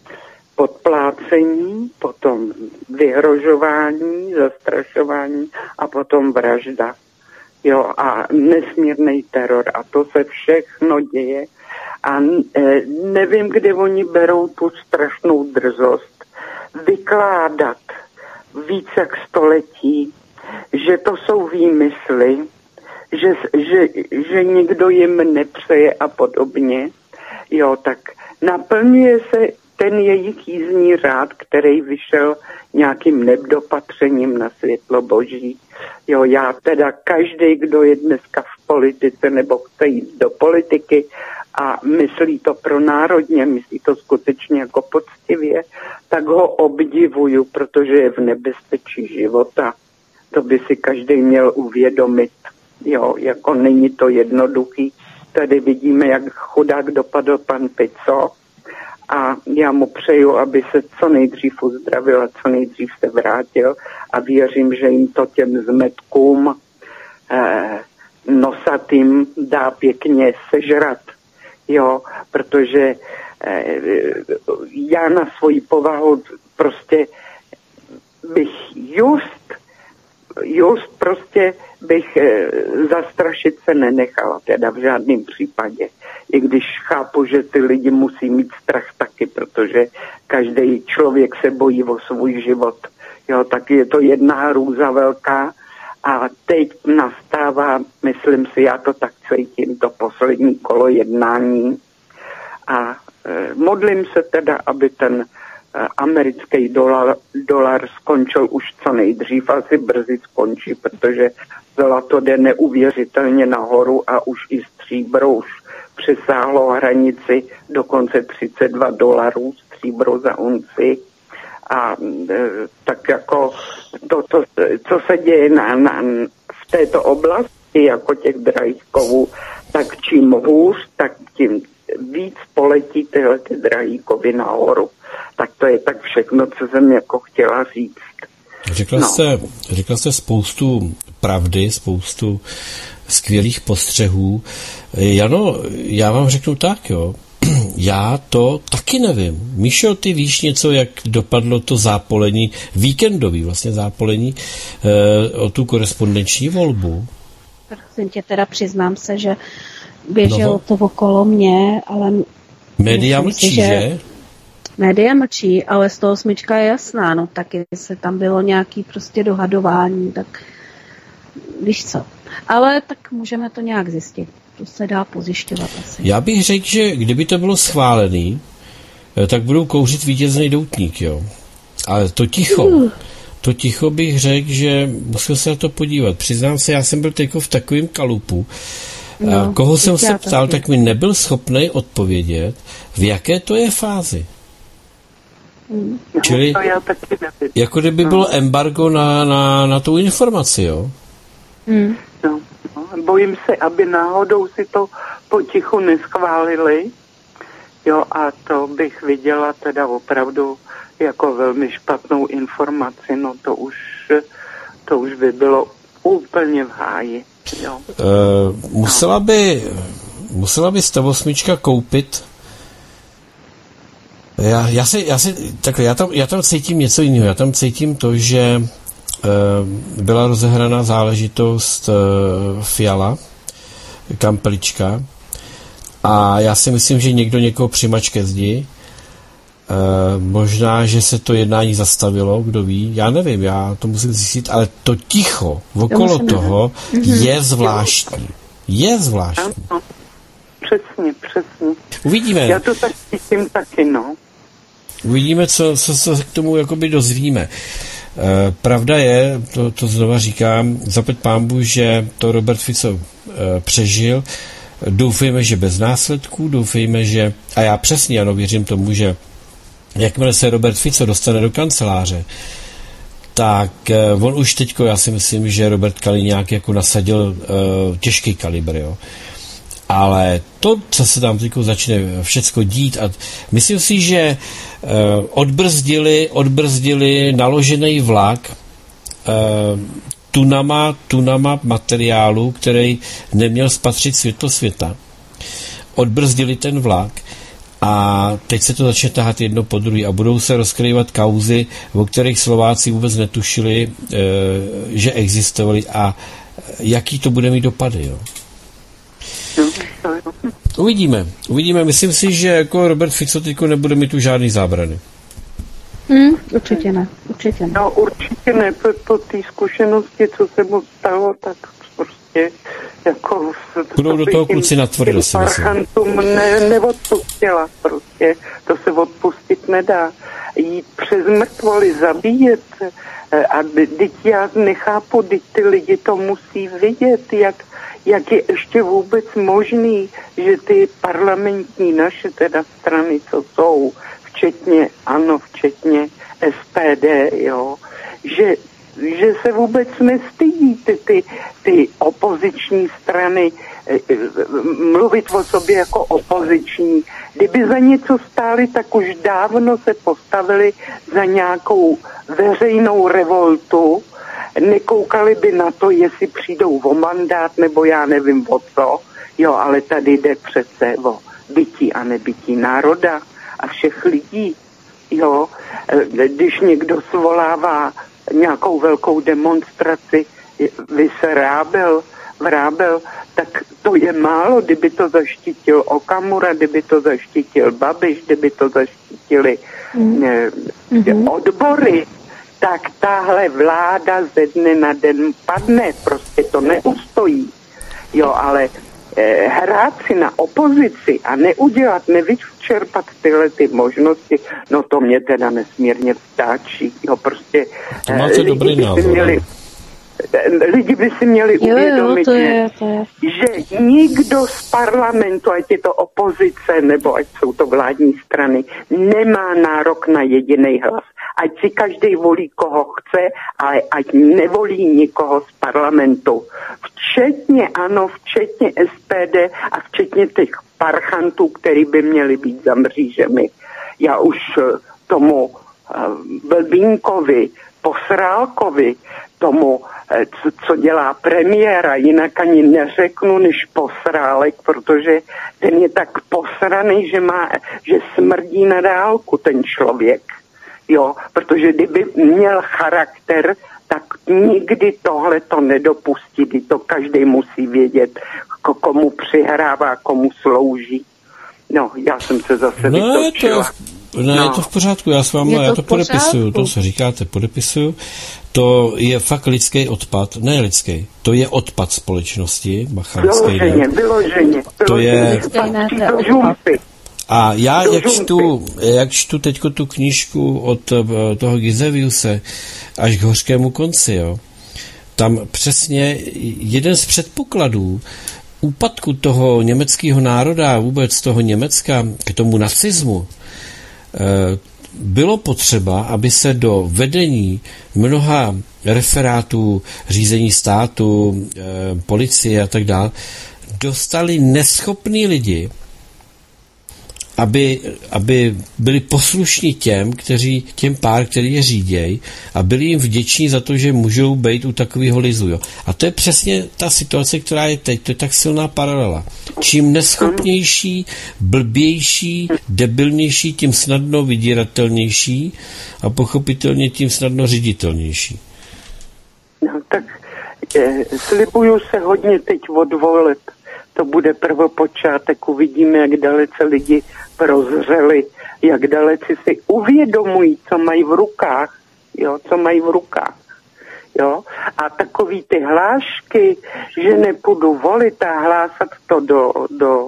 podplácení, potom vyhrožování, zastrašování a potom vražda. Jo, a nesmírný teror. A to se všechno děje. A e, nevím, kde oni berou tu strašnou drzost vykládat víc jak století, že to jsou výmysly, že, že, že nikdo jim nepřeje a podobně. Jo, tak naplňuje se ten jejich jízdní řád, který vyšel nějakým nedopatřením na světlo boží. Jo, já teda každý, kdo je dneska v politice nebo chce jít do politiky a myslí to pro národně, myslí to skutečně jako poctivě, tak ho obdivuju, protože je v nebezpečí života. To by si každý měl uvědomit. Jo, jako není to jednoduchý. Tady vidíme, jak chudák dopadl pan Pico. A já mu přeju, aby se co nejdřív uzdravil a co nejdřív se vrátil a věřím, že jim to těm zmetkům eh, nosatým dá pěkně sežrat. Jo, protože eh, já na svoji povahu prostě bych just, just prostě bych eh, zastrašit se nenechala, teda v žádném případě. I když chápu, že ty lidi musí mít strach taky, protože každý člověk se bojí o svůj život. Jo, tak je to jedna hrůza velká a teď nastává, myslím si, já to tak cítím, to poslední kolo jednání a e, modlím se teda, aby ten e, americký dolar, dolar skončil už co nejdřív, asi brzy skončí, protože zlato jde neuvěřitelně nahoru a už i stříbro už přesáhlo hranici dokonce třicet dva dolarů stříbro za unci. A e, tak jako to, to, co se děje na, na, v této oblasti, jako těch drahých kovů, tak čím hůř, tak tím víc poletí tyhle ty drahý kovy nahoru. Tak to je tak všechno, co jsem jako chtěla říct. Řekla, no. jste, řekla jste spoustu pravdy, spoustu skvělých postřehů. Jano, já vám řeknu tak, jo. Já to taky nevím. Míšo, ty víš něco, jak dopadlo to zápolení, víkendový vlastně zápolení e, o tu korespondenční volbu? Prosím tě, teda přiznám se, že běželo no. to okolo mě, ale... Média mlčí, si, že... že? Média mlčí, ale z toho smyčka je jasná, no taky se tam bylo nějaký prostě dohadování, tak víš co. Ale tak můžeme to nějak zjistit. To se dá pozjišťovat asi. Já bych řekl, že kdyby to bylo schválený, tak budou kouřit vítězný doutník, jo. Ale to ticho, uh. to ticho bych řekl, že musel se na to podívat. Přiznám se, já jsem byl teď v takovém kalupu. No, koho jsem se ptal, taky. Tak mi nebyl schopný odpovědět, v jaké to je fázi. Hmm. Čili, jako kdyby bylo embargo na, na, na tu informaci, jo. Hmm. No, no, bojím se, aby náhodou si to potichu neschválili, jo, a to bych viděla teda opravdu jako velmi špatnou informaci, no to už, to už by bylo úplně v háji. Jo. Uh, musela by musela by sto osm koupit. Já, já, si, já, si, takhle, já, tam, já tam cítím něco jiného. Já tam cítím to, že uh, byla rozehraná záležitost uh, Fiala, Kampelička, a já si myslím, že někdo někoho přimačke zdi. Uh, možná, že se to jednání zastavilo, kdo ví, já nevím, já to musím zjistit, ale to ticho okolo to toho mm-hmm. je zvláštní. Je zvláštní. Ano, přesně, přesně. Uvidíme. Já to tak cítím taky, no. Uvidíme, co, co se k tomu jakoby dozvíme. Uh, pravda je, to, to znova říkám, zaplať pánbu, že to Robert Fico uh, přežil. Doufejme, že bez následků, doufejme, že, a já přesně ano, věřím tomu, že jakmile se Robert Fico dostane do kanceláře, tak uh, on už teďko, já si myslím, že Robert Kaliňák jako nasadil uh, těžký kalibr, jo. Ale to, co se tam teďko začne všecko dít, a myslím si, že uh, odbrzdili, odbrzdili naložený vlak uh, tunama, tunama materiálu, který neměl spatřit světlo světa. Odbrzdili ten vlak a teď se to začne tahat jedno po druhé a budou se rozkrývat kauzy, o kterých Slováci vůbec netušili, uh, že existovaly a jaký to bude mít dopady, jo. Uvidíme, uvidíme. Myslím si, že jako Robert Fico teďko nebude mít tu žádný zábrany. Hmm, určitě ne, určitě ne. No určitě ne, po, po té zkušenosti, co se mu stalo, tak prostě jako... Budou do toho kluci natvrdo, si myslím. Ne, neodpustila prostě, to se odpustit nedá. Jít přes mrtvoly, zabíjet, a teď já nechápu, teď ty lidi to musí vidět, jak jak je ještě vůbec možný, že ty parlamentní naše teda strany, co jsou, včetně, ano, včetně S P D, jo, že, že se vůbec nestydí ty, ty, ty opoziční strany mluvit o sobě jako opoziční. Kdyby za něco stáli, tak už dávno se postavili za nějakou veřejnou revoltu, nekoukali by na to, jestli přijdou o mandát, nebo já nevím o co, jo, ale tady jde přece o bytí a nebytí národa a všech lidí, jo. Když někdo svolává nějakou velkou demonstraci, vy se rábel, vrábel, tak to je málo, kdyby to zaštítil Okamura, kdyby to zaštítil Babiš, kdyby to zaštítili mm. eh, odbory, tak tahle vláda ze dne na den padne, prostě to neustojí. Jo, ale eh, hrát si na opozici a neudělat, nevyčerpat tyhle ty možnosti, no to mě teda nesmírně vtáčí. Jo, prostě to máte eh, dobrý názor. Lidi by si měli jo, uvědomit, jo, to je, to je. že nikdo z parlamentu, ať je to opozice, nebo ať jsou to vládní strany, nemá nárok na jediný hlas. Ať si každý volí, koho chce, ale ať nevolí nikoho z parlamentu. Včetně, ano, včetně S P D a včetně těch parchantů, který by měli být za mřížemi. Já už tomu uh, Blbínkovi, Posrálkovi, tomu, co, co dělá premiéra, jinak ani neřeknu než posrálek, protože ten je tak posraný, že má, že smrdí na dálku ten člověk. Jo, protože kdyby měl charakter, tak nikdy tohle to nedopustí, kdy to každý musí vědět, komu přihrává, komu slouží. No, já jsem se zase no, vytočila. To, ne, no. Je to v pořádku, já s vámi, já to podepisuju, to, co říkáte, podepisuju. To je fakt lidský odpad, ne lidský, to je odpad společnosti, bacha, vyloženě, vyloženě, to je... žumpy. A já, jak čtu, jak čtu teďko tu knížku od toho Giseviuse až k hořkému konci, jo, tam přesně jeden z předpokladů úpadku toho německého národa, vůbec toho Německa k tomu nacismu, bylo potřeba, aby se do vedení mnoha referátů, řízení státu, policie a tak dále, dostali neschopní lidi, aby, aby byli poslušní těm, kteří, těm pár, který je řídějí a byli jim vděční za to, že můžou být u takového lizu. Jo. A to je přesně ta situace, která je teď. To je tak silná paralela. Čím neschopnější, blbější, debilnější, tím snadno vydíratelnější a pochopitelně tím snadno ředitelnější. No tak eh, slibuju se hodně teď od voleb. To bude prvopočátek, uvidíme, jak dalece lidi prozřeli, jak dalece si uvědomují, co mají v rukách, jo, co mají v rukách, jo. A takový ty hlášky, že nepůjdu volit a hlásat to do, do,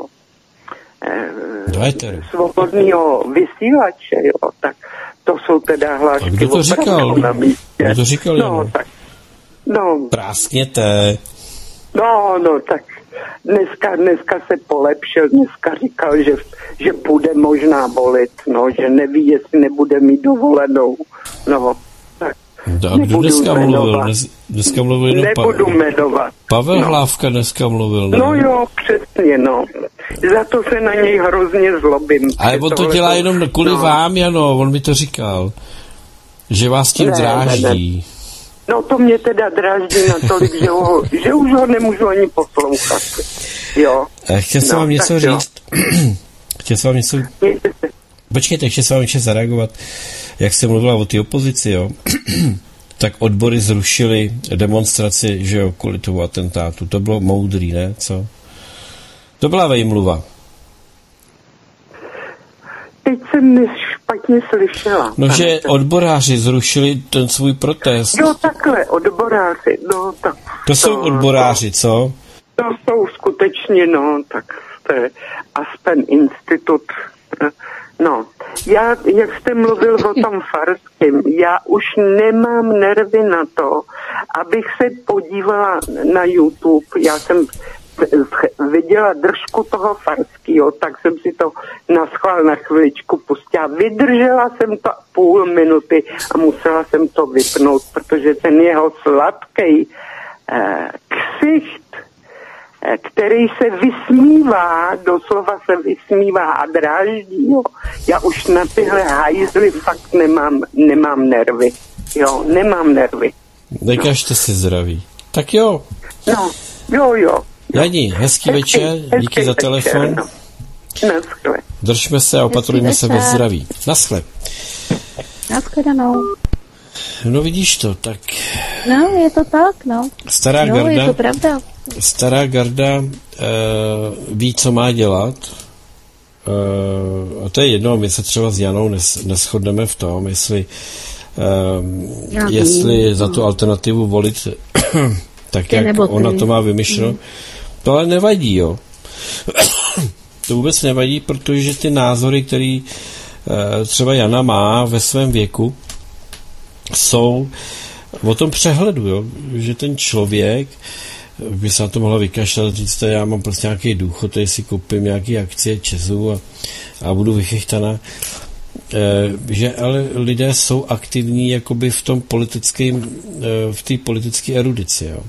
eh, svobodného vysílače, jo, tak to jsou teda hlášky. A kdo to říkal? Kdo to říkal? No, tak, no. Práskněte. No, no, tak dneska, dneska se polepšil, dneska říkal, že, že bude možná volit, no, že neví, jestli nebude mít dovolenou, no, tak da, kdo dneska mluvil? Dnes, dneska mluvil jenom Nebudu pa- jmenovat. Pavel no. Hlávka dneska mluvil, ne? No jo, přesně, no. Za to se na něj hrozně zlobím. Ale on to dělá jenom kvůli no. vám, Jano, on mi to říkal, že vás tím ne, dráždí. Ne, ne. No to mě teda dráždí natolik, že, ho, že už ho nemůžu ani poslouchat. Jo. Chtěl jsem no, vám něco říct. Chtěl jsem vám něco... Počkejte, chtěl jsem vám ještě zareagovat. Jak jste mluvila o té opozici, jo, tak odbory zrušily demonstraci, že jo, kvůli tomu atentátu. To bylo moudrý, ne? Co? To byla vejmluva. Teď jsem špatně slyšela. No, že odboráři zrušili ten svůj protest. Jo, takhle, odboráři, no tak... To, to jsou odboráři, to, co? To jsou skutečně, no, tak to je Aspen Institut. No, já, jak jste mluvil o tom Farském, já už nemám nervy na to, abych se podívala na YouTube. Já jsem viděla držku toho Farského, tak jsem si to naschvál na chviličku pustila. Vydržela jsem to půl minuty a musela jsem to vypnout, protože ten jeho sladký eh, ksicht, eh, který se vysmívá, doslova se vysmívá a dráždí, jo. Já už na tyhle hajzly fakt nemám, nemám nervy. Jo, nemám nervy. Nekažte si zdraví. Tak jo. No, jo, jo. Jani, hezký večer, hezký díky za telefon. Večer, no. Naschle. Držme se a opatrujme se ve zdraví. Naschle. Naschledanou. No vidíš to, tak... No, je to tak, no. Stará no, garda... je to pravda. Stará garda uh, ví, co má dělat. Uh, a to je jedno, my se třeba s Janou nes, neschodneme v tom, jestli, uh, jestli za tu alternativu volit tak, ty jak ona to má vymyšleno. Hmm. To ale nevadí, jo. To vůbec nevadí, protože ty názory, které uh, třeba Jana má ve svém věku, jsou o tom přehledu, jo. Že ten člověk by se na to mohla vykašlat, říct, já mám prostě nějaký důchod, tady si koupím nějaké akcie Česu a, a budu vychechtaná. E, že ale lidé jsou aktivní jakoby v tom politickém, e, v té politické erudici, jo.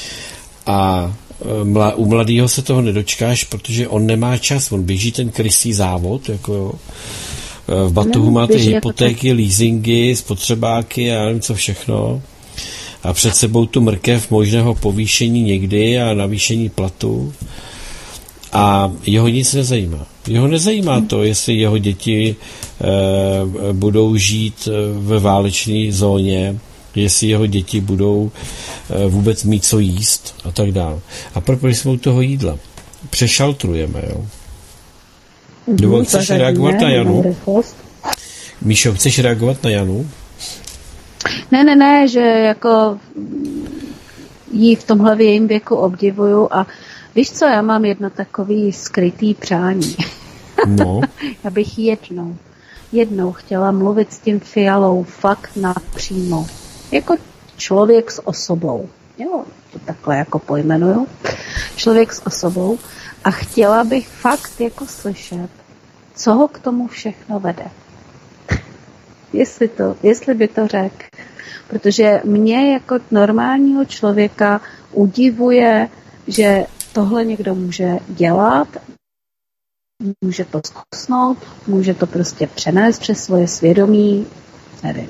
A mla, u mladého se toho nedočkáš, protože on nemá čas, on běží ten krysý závod, jako jo. V batohu má ty hypotéky, leasingy, spotřebáky a nevím co všechno. A před sebou tu mrkev možného povýšení někdy a navýšení platu. A jeho nic nezajímá. Jeho nezajímá to, jestli jeho děti e, budou žít ve válečné zóně, jestli jeho děti budou e, vůbec mít co jíst a tak dále. A proč jsme u toho jídla? Přešaltrujeme, jo. Dovolte, chceš reagovat na Janu? Míšo, chceš reagovat na Janu? Ne, ne, ne, že jako jí v tomhle v jejím věku obdivuju a víš co, já mám jedno takový skrytý přání. No. Já bych jednou, jednou chtěla mluvit s tím Fialou fakt napřímo. Jako člověk s osobou. Jo, to takhle jako pojmenuju. Člověk s osobou. A chtěla bych fakt jako slyšet, co ho k tomu všechno vede. Jestli to, jestli by to řekl. Protože mě jako normálního člověka udivuje, že tohle někdo může dělat může to zkusnout, může to prostě přenést přes svoje svědomí, nevím.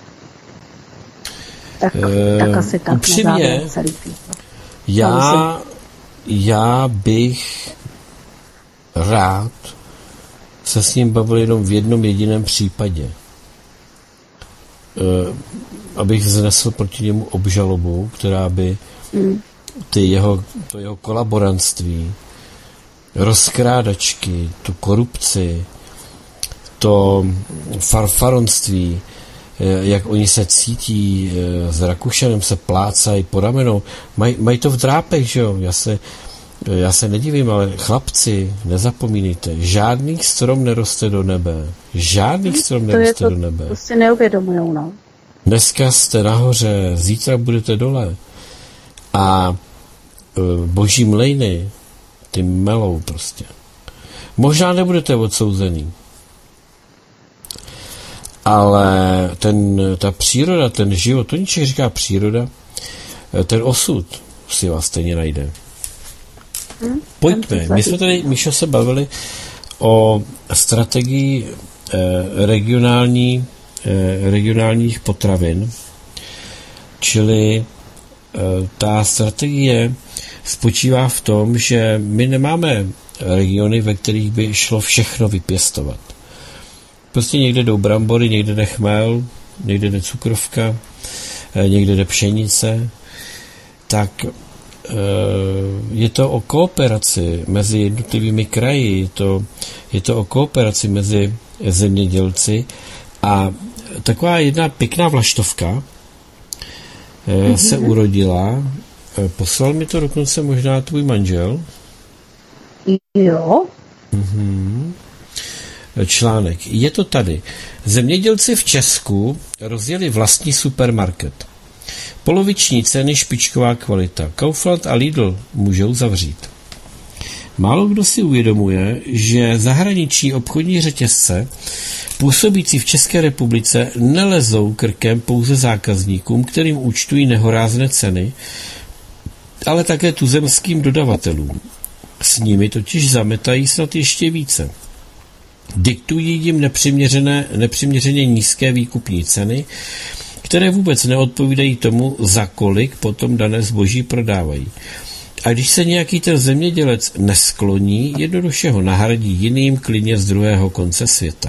Tak, e, tak asi tak upřímně, celý já, já bych rád se s ním bavil jenom v jednom jediném případě. E, abych vznesl proti němu obžalobu, která by mm. ty jeho, to jeho kolaborantství, rozkrádačky, tu korupci, to farfaronství, jak oni se cítí, s Rakušanem se plácají po ramenou, mají maj to v drápech, že jo, já se, já se nedivím, ale chlapci, nezapomínejte, žádný strom neroste do nebe, žádný strom neroste to to, do nebe. To si neuvědomujou, no. Dneska jste nahoře, zítra budete dole a boží mlejny ty melou prostě. Možná nebudete odsouzený, ale ten, ta příroda, ten život, to ničeho říká příroda, ten osud si vás stejně najde. Hmm, Pojďme, my jsme tady, Míšo, se bavili o strategii eh, regionální, eh, regionálních potravin, čili eh, ta strategie spočívá v tom, že my nemáme regiony, ve kterých by šlo všechno vypěstovat. Prostě někde jdou brambory, někde jde chmel, někde jde cukrovka, někde jde pšenice. Tak je to o kooperaci mezi jednotlivými kraji, je to, je to o kooperaci mezi zemědělci a taková jedna pěkná vlaštovka mm-hmm. se urodila. Poslal mi to dokonce možná tvůj manžel. Jo. Mhm. Článek. Je to tady. Zemědělci v Česku rozjeli vlastní supermarket. Poloviční ceny, špičková kvalita. Kaufland a Lidl můžou zavřít. Málo kdo si uvědomuje, že zahraniční obchodní řetězce působící v České republice nelezou krkem pouze zákazníkům, kterým účtují nehorázné ceny, ale také tuzemským dodavatelům. S nimi totiž zametají snad ještě více. Diktují jim nepřiměřené, nepřiměřeně nízké výkupní ceny, které vůbec neodpovídají tomu, za kolik potom dané zboží prodávají. A když se nějaký ten zemědělec neskloní, jednoduše ho nahradí jiným, klidně z druhého konce světa.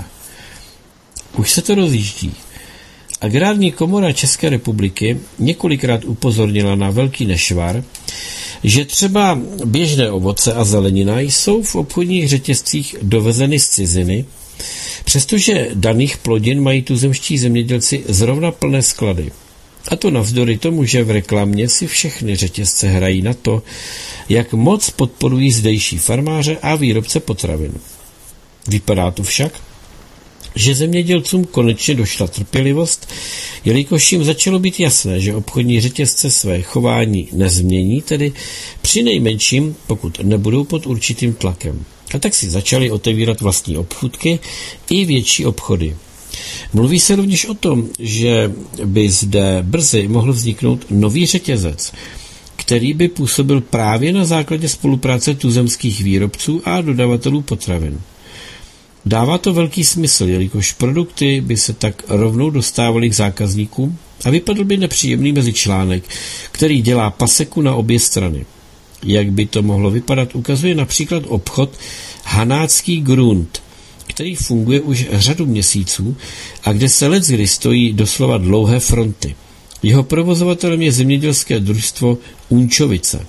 Už se to rozjíždí. Agrární komora České republiky několikrát upozornila na velký nešvar, že třeba běžné ovoce a zelenina jsou v obchodních řetězcích dovezeny z ciziny, přestože daných plodin mají tuzemští zemědělci zrovna plné sklady. A to navzdory tomu, že v reklamě si všechny řetězce hrají na to, jak moc podporují zdejší farmáře a výrobce potravin. Vypadá to však, že zemědělcům konečně došla trpělivost, jelikož jim začalo být jasné, že obchodní řetězce své chování nezmění, tedy při nejmenším, pokud nebudou pod určitým tlakem. A tak si začali otevírat vlastní obchůdky i větší obchody. Mluví se rovněž o tom, že by zde brzy mohl vzniknout nový řetězec, který by působil právě na základě spolupráce tuzemských výrobců a dodavatelů potravin. Dává to velký smysl, jelikož produkty by se tak rovnou dostávaly k zákazníkům a vypadl by nepříjemný mezičlánek, který dělá paseku na obě strany. Jak by to mohlo vypadat, ukazuje například obchod Hanácký Grund, který funguje už řadu měsíců a kde se leckdy stojí doslova dlouhé fronty. Jeho provozovatelem je zemědělské družstvo Unčovice.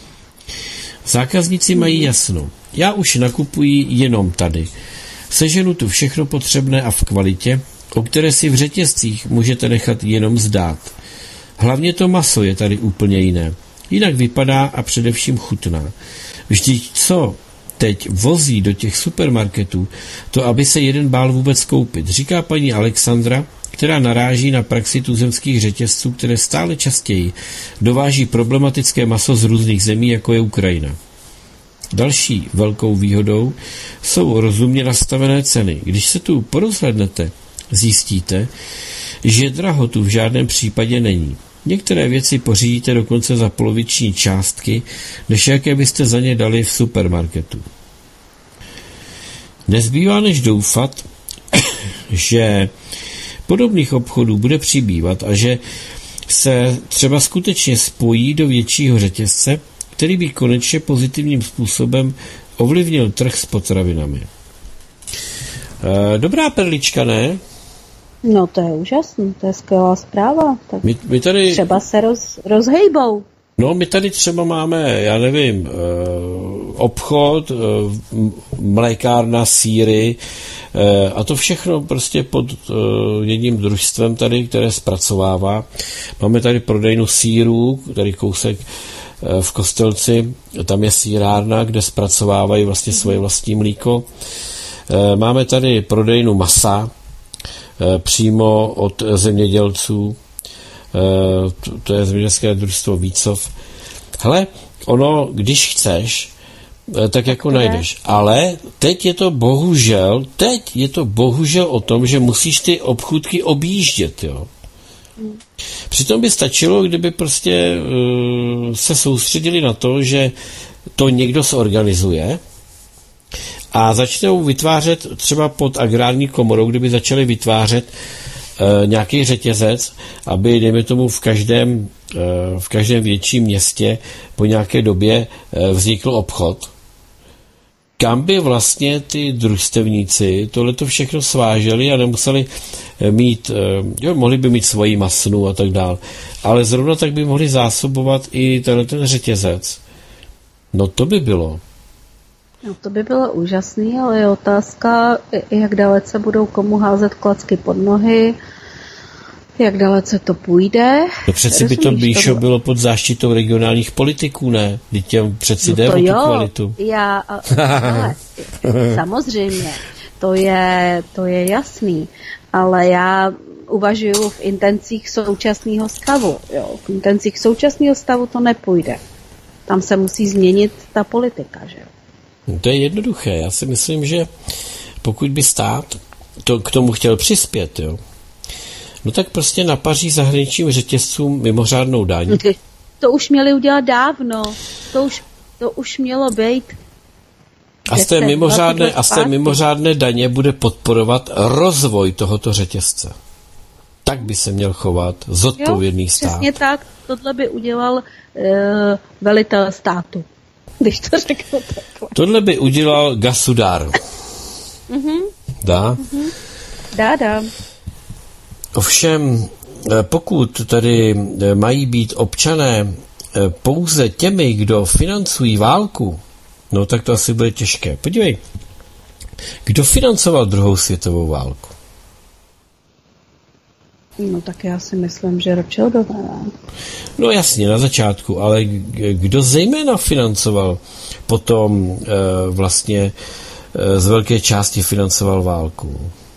Zákazníci mají jasno. Já už nakupuji jenom tady. Seženu tu všechno potřebné a v kvalitě, o které si v řetězcích můžete nechat jenom zdát. Hlavně to maso je tady úplně jiné. Jinak vypadá a především chutná. Vždyť co teď vozí do těch supermarketů, to aby se jeden bál vůbec koupit, říká paní Alexandra, která naráží na praxi tuzemských řetězců, které stále častěji dováží problematické maso z různých zemí, jako je Ukrajina. Další velkou výhodou jsou rozumně nastavené ceny. Když se tu porozhlednete, zjistíte, že drahotu v žádném případě není. Některé věci pořídíte dokonce za poloviční částky, než jaké byste za ně dali v supermarketu. Nezbývá než doufat, že podobných obchodů bude přibývat a že se třeba skutečně spojí do většího řetězce, který by konečně pozitivním způsobem ovlivnil trh s potravinami. Dobrá perlička, ne? No to je úžasný, to je skvělá zpráva. Tak my, my tady, třeba se roz, rozhejbou. No my tady třeba máme, já nevím, obchod, mlékárna, sýry a to všechno prostě pod jedním družstvem tady, které zpracovává. Máme tady prodejnu sýrů, tady kousek v Kostelci, tam je sýrárna, kde zpracovávají vlastně svoje vlastní mlíko. Máme tady prodejnu masa přímo od zemědělců, to je zemědělské družstvo Vícov. Hele, ono, když chceš, tak jako tak najdeš. Ale teď je to bohužel, teď je to bohužel o tom, že musíš ty obchůdky objíždět, jo. Přitom by stačilo, kdyby prostě uh, se soustředili na to, že to někdo zorganizuje a začnou vytvářet třeba pod agrární komorou, kdyby začali vytvářet uh, nějaký řetězec, aby, dejme tomu, v každém, uh, v každém větším městě po nějaké době uh, vznikl obchod, kam by vlastně ty družstevníci tohleto všechno sváželi a nemuseli mít, jo, mohli by mít svoji masnu a tak dál, ale zrovna tak by mohli zásobovat i tenhle ten řetězec. No to by bylo. No to by bylo úžasný, ale je otázka, jak dalece budou komu házet klacky pod nohy, jak dalece to půjde. No přeci by to Bíšo bylo pod záštitou regionálních politiků, ne? Vždyť těm přeci no jde o tu jo, kvalitu. Já, ale, samozřejmě, to je, to je jasný, ale já uvažuju v intencích současného stavu. Jo. V intencích současného stavu to nepůjde. Tam se musí změnit ta politika, že jo? No to je jednoduché. Já si myslím, že pokud by stát to k tomu chtěl přispět, jo, no tak prostě napaří zahraničním řetězcům mimořádnou daň. To už měli udělat dávno. To už, to už mělo být. A z té mimořádné, a z té mimořádné daně bude podporovat rozvoj tohoto řetězce. Tak by se měl chovat zodpovědný jo, stát. Přesně tak. Tohle by udělal uh, velitel státu. Když to řeknu takhle. Tohle by udělal gasudár. Mhm. Dá? Mhm. Dá, dá. Ovšem, pokud tady mají být občané pouze těmi, kdo financují válku, no tak to asi bude těžké. Podívej, kdo financoval druhou světovou válku? No tak já si myslím, že Rothschildové. No jasně, na začátku, ale kdo zejména financoval potom e, vlastně e, z velké části financoval válku?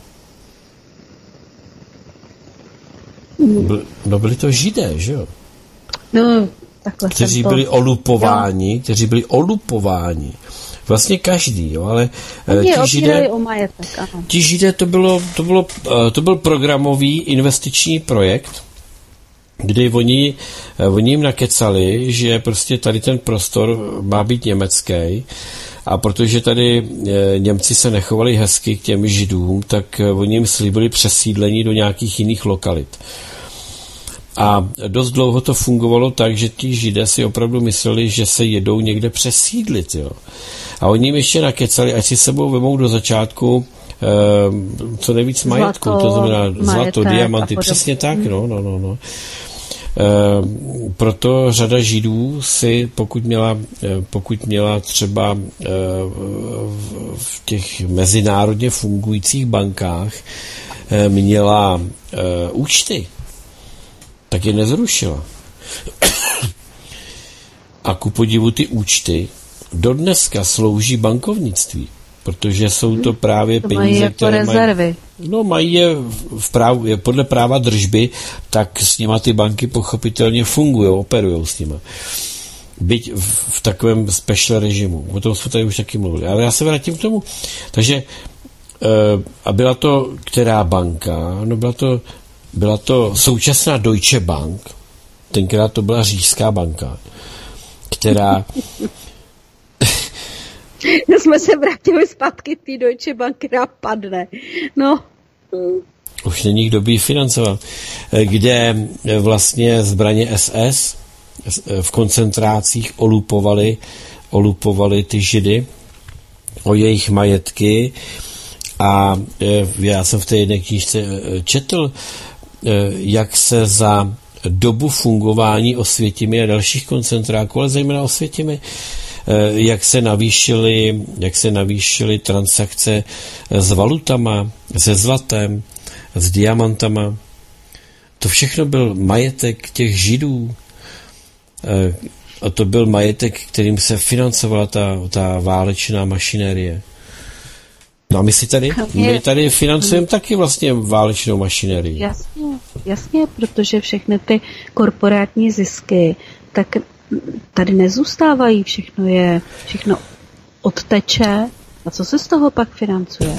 No byli to Židé, že jo? No, takhle kteří to... byli olupováni, jo. kteří byli olupováni. Vlastně každý, jo, ale Oni ti Židé, o majetek, ano. ti Židé to bylo, to bylo, to byl programový investiční projekt, kdy oni, oni jim nakecali, že prostě tady ten prostor má být německý a protože tady Němci se nechovali hezky k těm Židům, tak oni jim slíbili přesídlení do nějakých jiných lokalit. A dost dlouho to fungovalo tak, že ti Židé si opravdu mysleli, že se jedou někde přesídlit. Jo. A oni jim ještě nakecali, ať si sebou vemou do začátku e, co nejvíc majetku, to znamená zlato, diamanty, přesně tak, no, no, no, no. E, proto řada Židů si, pokud měla, pokud měla třeba e, v těch mezinárodně fungujících bankách e, měla e, účty, tak je nezrušila. A ku podivu ty účty dodneska slouží bankovnictví, protože jsou to právě to peníze, mají jako které rezervy. Mají, no mají je v práv, je podle práva držby, tak s nima ty banky pochopitelně fungují, operují s nima. Byť v, v takovém special režimu. O tom jsme tady už taky mluvili. Ale já se vrátím k tomu. Takže a byla to která banka? No byla to Byla to současná Deutsche Bank, tenkrát to byla Říšská banka, která No jsme se vrátili zpátky té Deutsche Bank, která padne. No. Už není kdo by ji financoval. Kde vlastně zbraně S S v koncentrácích olupovali, olupovali ty Židy o jejich majetky a já jsem v té jedné knížce četl, jak se za dobu fungování Osvětimi a dalších koncentráků, ale zejména Osvětimi, jak se navýšily, jak se navýšily transakce s valutama, se zlatem, s diamantama. To všechno byl majetek těch Židů. A to byl majetek, kterým se financovala ta, ta válečná mašinérie. No a my si tady, my tady financujeme taky vlastně válečnou mašinérii. Jasně, jasně, protože všechny ty korporátní zisky, tak tady nezůstávají, všechno je, všechno odteče. A co se z toho pak financuje?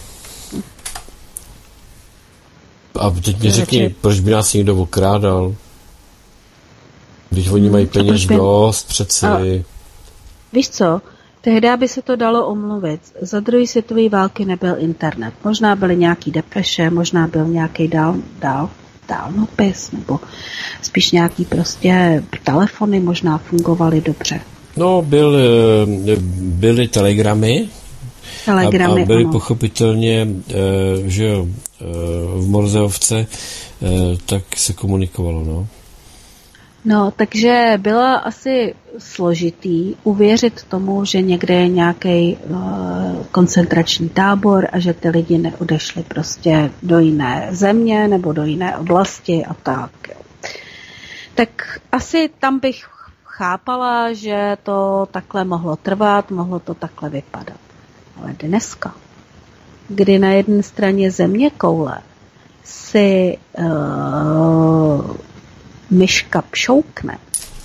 A teď mi řekni, proč by nás někdo okrádal? Když oni mají peněz by... dost, přeci. A, víš co? Tehdy by se to dalo omluvit. Za druhé světové války nebyl internet. Možná byly nějaký depeše, možná byl nějaký dál, dál, dálnopis, nebo spíš nějaký prostě telefony možná fungovaly dobře. No, byl, byly telegramy. Telegramy, a, a byly ano. Pochopitelně, že jo, v Morzeovce, tak se komunikovalo, no. No, takže bylo asi složitý uvěřit tomu, že někde je nějaký uh, koncentrační tábor a že ty lidi neodešli prostě do jiné země nebo do jiné oblasti a tak. Tak asi tam bych chápala, že to takhle mohlo trvat, mohlo to takhle vypadat. Ale dneska, kdy na jedné straně země koule si uh, myška pšoukne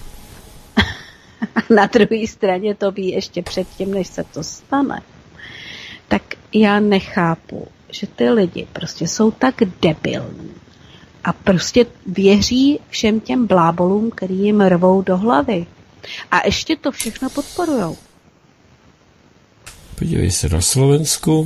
a na druhé straně to ví ještě předtím, než se to stane, tak já nechápu, že ty lidi prostě jsou tak debilní a prostě věří všem těm blábolům, který jim rvou do hlavy. A ještě to všechno podporujou. Podívej se na Slovensku.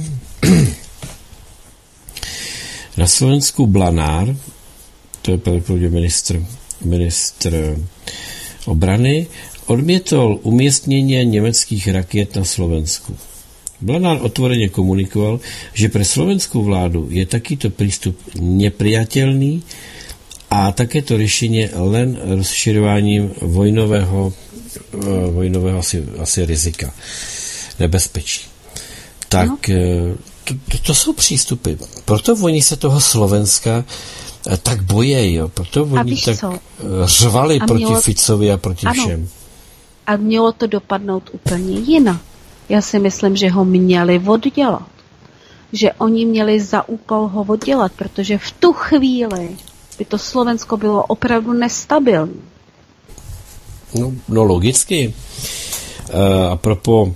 Na Slovensku Blanár, to je pravděpodobně ministr, ministr obrany, odmítl umístění německých raket na Slovensku. Blanár otvoreně komunikoval, že pre slovenskú vládu je takýto prístup nepriateľný a takéto riešenie len rozširováním vojnového, vojnového asi, asi rizika, nebezpečí. Tak no. to, to, to jsou přístupy. Proto oni se toho Slovenska tak bojí, jo. Proto oni tak co? řvali a proti mělo... Ficovi a proti ano. všem. A mělo to dopadnout úplně jinak. Já si myslím, že ho měli oddělat. Že oni měli za úkol ho oddělat, protože v tu chvíli by to Slovensko bylo opravdu nestabilní. No, no logicky. Uh, a propos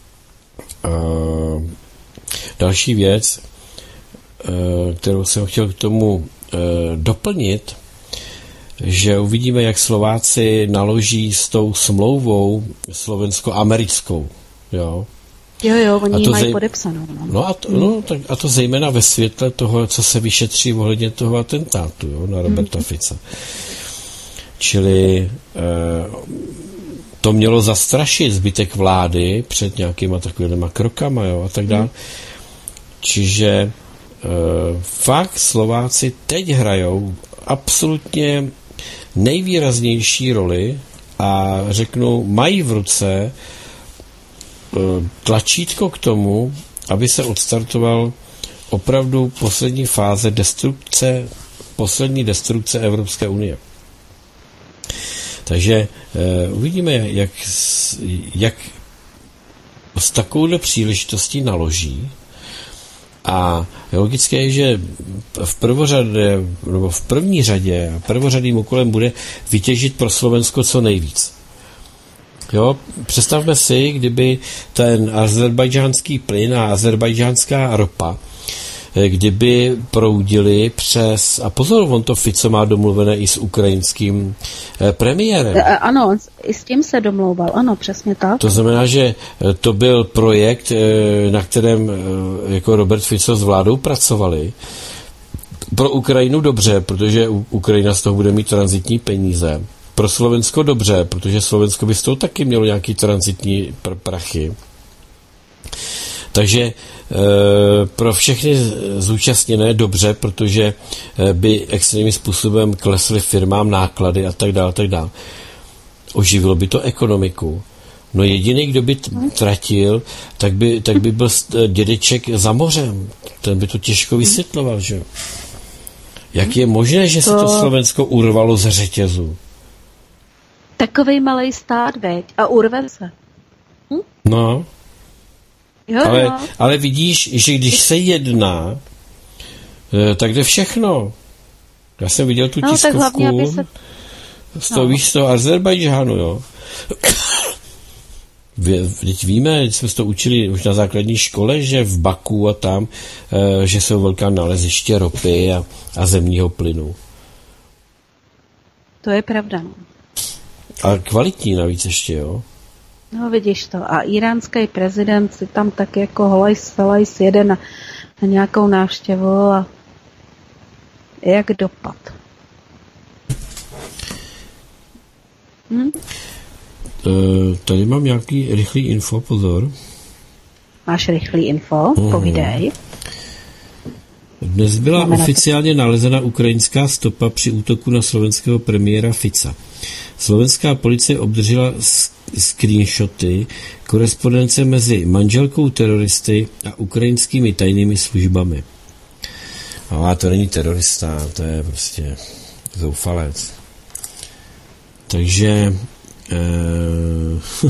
uh, další věc, uh, kterou jsem chtěl k tomu uh, doplnit, že uvidíme, jak Slováci naloží s tou smlouvou slovensko-americkou. Jo, jo, jo oni ji mají zej... podepsanou. No, no, a, to, hmm. no tak, a to zejména ve světle toho, co se vyšetří ohledně toho atentátu, jo, na Roberta hmm. Fica. Čili eh, to mělo zastrašit zbytek vlády před nějakýma takovýma krokama, jo, a tak dále. Hmm. Čiže eh, fakt Slováci teď hrajou absolutně nejvýraznější roli a řeknu, mají v ruce tlačítko k tomu, aby se odstartoval opravdu poslední fáze destrukce, poslední destrukce Evropské unie. Takže uh, uvidíme, jak, jak s takovouhle příležitostí naloží. A logické je, že v prvořadě, nebo v první řadě, prvořadým úkolem bude vytěžit pro Slovensko co nejvíc. Jo, představme si, kdyby ten azerbajdžánský plyn a azerbajdžánská ropa kdyby proudili přes, a pozor, on to Fico má domluvené i s ukrajinským premiérem. Ano, i s tím se domlouval, ano, přesně tak. To znamená, že to byl projekt, na kterém jako Robert Fico s vládou pracovali. Pro Ukrajinu dobře, protože Ukrajina z toho bude mít tranzitní peníze. Pro Slovensko dobře, protože Slovensko by z toho taky mělo nějaký tranzitní pr- prachy. Takže e, pro všechny zúčastněné dobře, protože by extrémním způsobem klesly firmám náklady a tak dále, tak dále. Oživilo by to ekonomiku. No jediný, kdo by tratil, tak by, tak by byl dědeček za mořem. Ten by to těžko vysvětloval, že? Jak je možné, že to... se to Slovensko urvalo ze řetězu? Takovej malej stát, veď, a urve se. Hm? No. Jo, ale, no. ale vidíš, že když se jedná, tak jde všechno. Já jsem viděl tu no, tiskovku tak hlavně, se... z toho, no. víš, z toho Azerbajdžánu, jo. Teď víme, jsme se to učili už na základní škole, že v Baku a tam, že jsou velká naleziště ropy a, a zemního plynu. To je pravda, no. A kvalitní navíc ještě, jo? No vidíš to. A iránský prezident si tam tak jako holajs velajs jede na, na nějakou návštěvu a jak dopad. Hm? Uh, tady mám nějaký rychlý info, pozor. Máš rychlý info? Uh-huh. Povídej. Dnes byla Máme oficiálně nalezena ukrajinská stopa při útoku na slovenského premiéra Fica. Slovenská policie obdržela screenshoty korespondence mezi manželkou teroristy a ukrajinskými tajnými službami. Ale to není terorista, to je prostě zoufalec. Takže eh,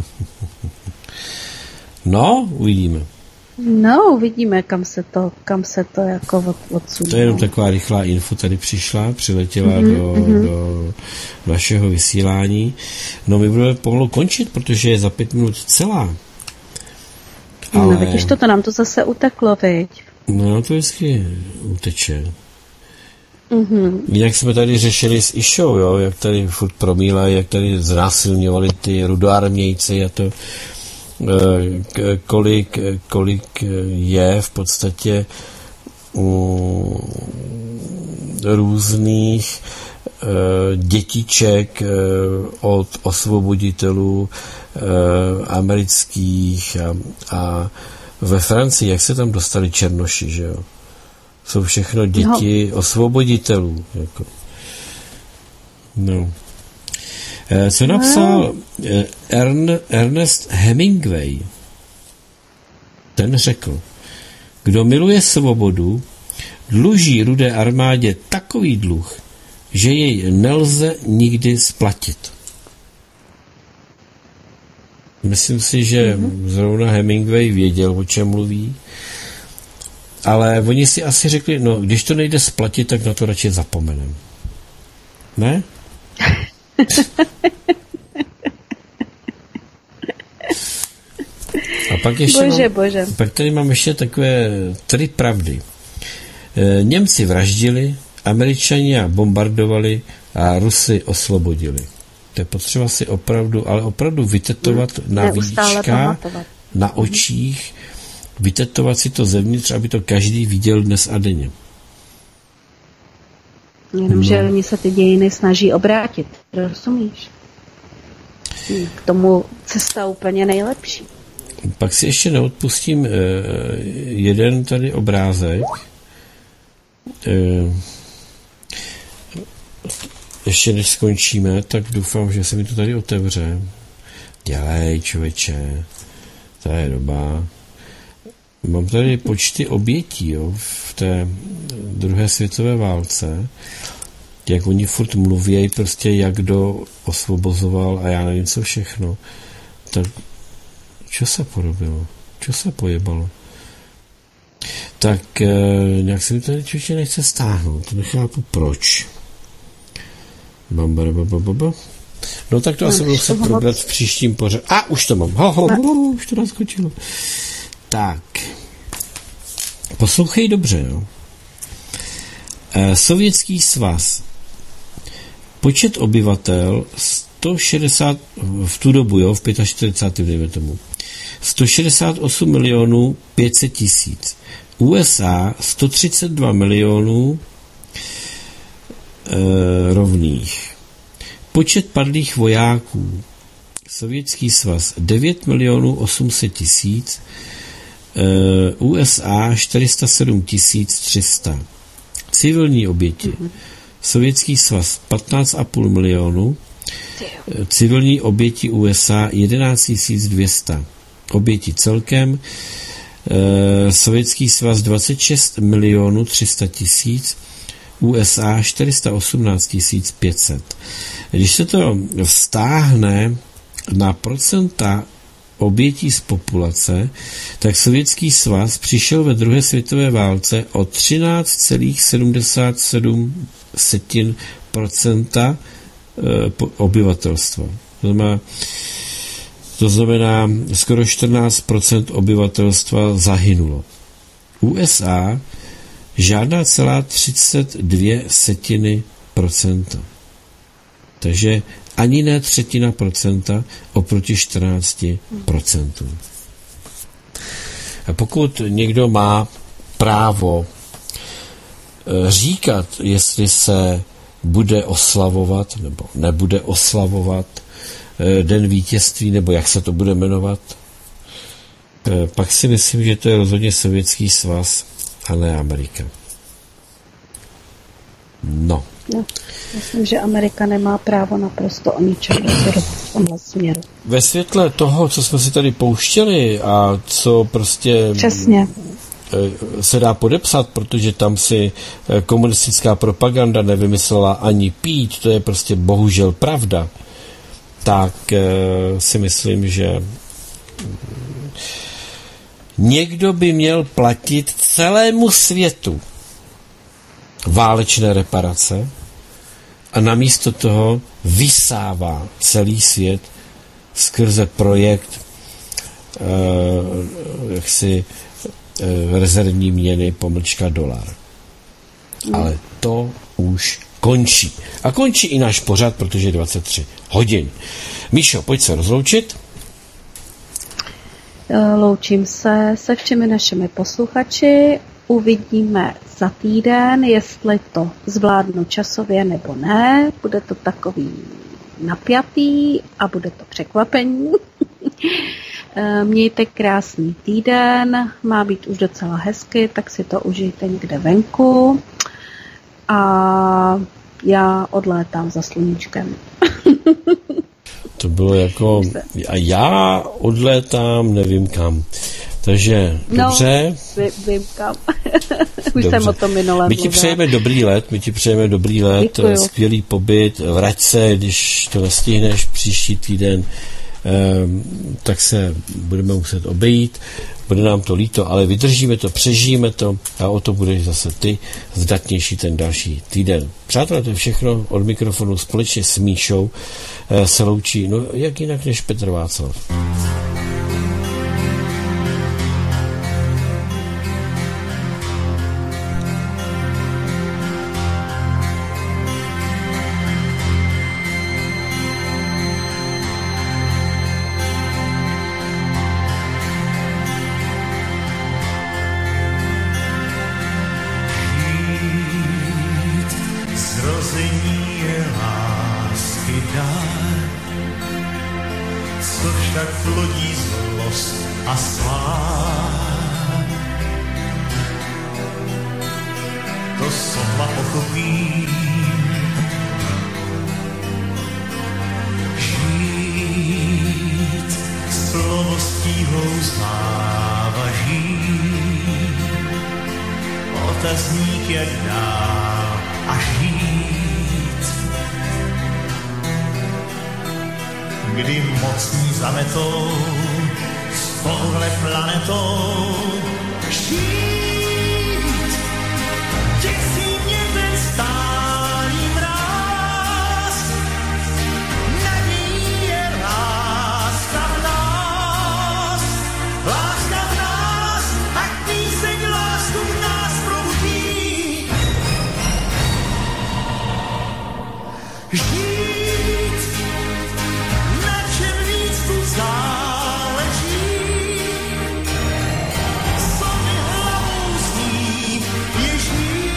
no, uvidíme. No, uvidíme, kam se to, kam se to jako odsune. To je jenom taková rychlá info, tady přišla, přiletěla mm-hmm, do, mm-hmm. do našeho vysílání. No, my budeme pomalu končit, protože je za pět minut celá. Ale... No, vidíš to, to nám to zase uteklo, viď? No, to vždycky uteče. Mm-hmm. Jinak jsme tady řešili s Išou, jo, jak tady furt promílají, jak tady znásilňovali ty rudoarmějci a to, kolik, kolik je v podstatě um, různých uh, dětiček uh, od osvoboditelů uh, amerických a, a ve Francii, jak se tam dostali černoši, že jo? Jsou všechno děti no. osvoboditelů. Jako. No. Co napsal Ern, Ernest Hemingway? Ten řekl, kdo miluje svobodu, dluží Rudé armádě takový dluh, že jej nelze nikdy splatit. Myslím si, že mm-hmm. zrovna Hemingway věděl, o čem mluví, ale oni si asi řekli, no, když to nejde splatit, tak na to radši zapomenem. Ne? A pak ještě bože, mám, bože. Pak tady mám ještě takové tři pravdy. E, Němci vraždili, Američani bombardovali a Rusy osvobodili. To je potřeba si opravdu, ale opravdu vytetovat hmm. na víčka, na očích, vytetovat si to zevnitř, aby to každý viděl dnes a denně. Jenomže no. oni se ty dějiny snaží obrátit, rozumíš? K tomu cesta úplně nejlepší. Pak si ještě neodpustím eh, jeden tady obrázek. Eh, ještě než skončíme, tak doufám, že se mi to tady otevře. Dělej, člověče. To je doba. Mám tady počty obětí, jo, v té druhé světové válce, jak oni furt mluví, prostě jak kdo osvobozoval a já nevím co všechno. Tak čo se porobilo? Čo se pojebalo? Tak e, nějak se mi tady člověče nechce stáhnout. To nechápu proč. Bamba. No tak to asi budu se probrat v příštím pořadu. A už to mám. Ho, ho, ho, už to naskočilo. Tak. Poslouchej dobře, jo. Sovětský svaz. Počet obyvatel sto šedesát, v tu dobu, jo, v čtyřicátém pátém tomu, sto šedesát osm milionů pět set tisíc. U S A sto třicet dva milionů e, rovných. Počet padlých vojáků. Sovětský svaz devět milionů osm set tisíc. E, U S A čtyři sta sedm tisíc tři sta. Civilní oběti. Mm-hmm. Sovětský svaz patnáct a půl milionů. Civilní oběti U S A jedenáct tisíc dvě stě. Oběti celkem. E, Sovětský svaz dvacet šest milionů tři sta tisíc. U S A čtyři sta osmnáct tisíc pět set. Když se to vztáhne na procenta obětí z populace, tak Sovětský svaz přišel ve druhé světové válce o třináct celá sedmdesát sedm procenta obyvatelstva. To znamená, to znamená skoro čtrnáct procent obyvatelstva zahynulo. U S A žádná celá třicet dvě setiny procenta. Takže ani ne třetina procenta oproti čtrnácti procentům. A pokud někdo má právo říkat, jestli se bude oslavovat nebo nebude oslavovat Den vítězství, nebo jak se to bude jmenovat, pak si myslím, že to je rozhodně Sovětský svaz a ne Amerika. No. No, myslím, že Amerika nemá právo naprosto o ničem rozhodovat v tomhle směru. Ve světle toho, co jsme si tady pouštěli a co prostě Přesně. se dá podepsat, protože tam si komunistická propaganda nevymyslela ani pít, to je prostě bohužel pravda, tak si myslím, že někdo by měl platit celému světu válečné reparace a namísto toho vysává celý svět skrze projekt eh, jaksi eh, rezervní měny pomlčka dolar. Mm. Ale to už končí. A končí i náš pořad, protože je dvacet tři hodin. Míšo, pojď se rozloučit. Loučím se se všemi našimi posluchači. Uvidíme za týden, jestli to zvládnu časově nebo ne. Bude to takový napjatý a bude to překvapení. Mějte krásný týden, má být už docela hezky, tak si to užijte někde venku. A já odlétám za sluníčkem. To bylo jako, a já odlétám, nevím kam. Takže no, dobře. Vím kam. Už dobře. Jsem o tom minulé My ti mluvila. přejeme dobrý let, my ti přejeme dobrý let, Děkuju. Skvělý pobyt, vrať se, když to nestihneš příští týden, eh, tak se budeme muset obejít, bude nám to líto, ale vydržíme to, přežijeme to a o to budeš zase ty zdatnější ten další týden. Přátelé, to je všechno od mikrofonu společně s Míšou eh, se loučí, no jak jinak než Petr Václav. Láska v nás, ať píseň lásku žít, na čem víc tu záleží, co mi hlavou zní, je žít.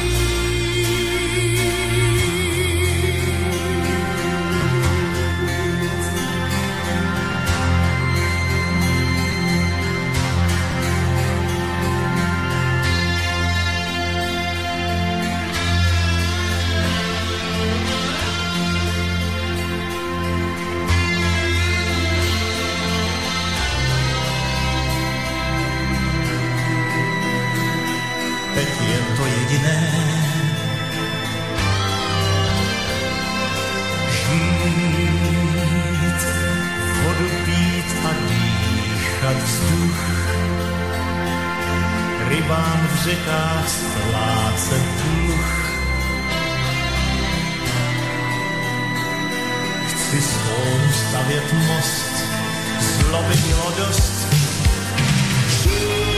Teď je to jediné, žít, vodu pít a dýchat vzduch, rybám v řekách splácet dluh. Chci svou stavět most, zloby bylo dost, žít.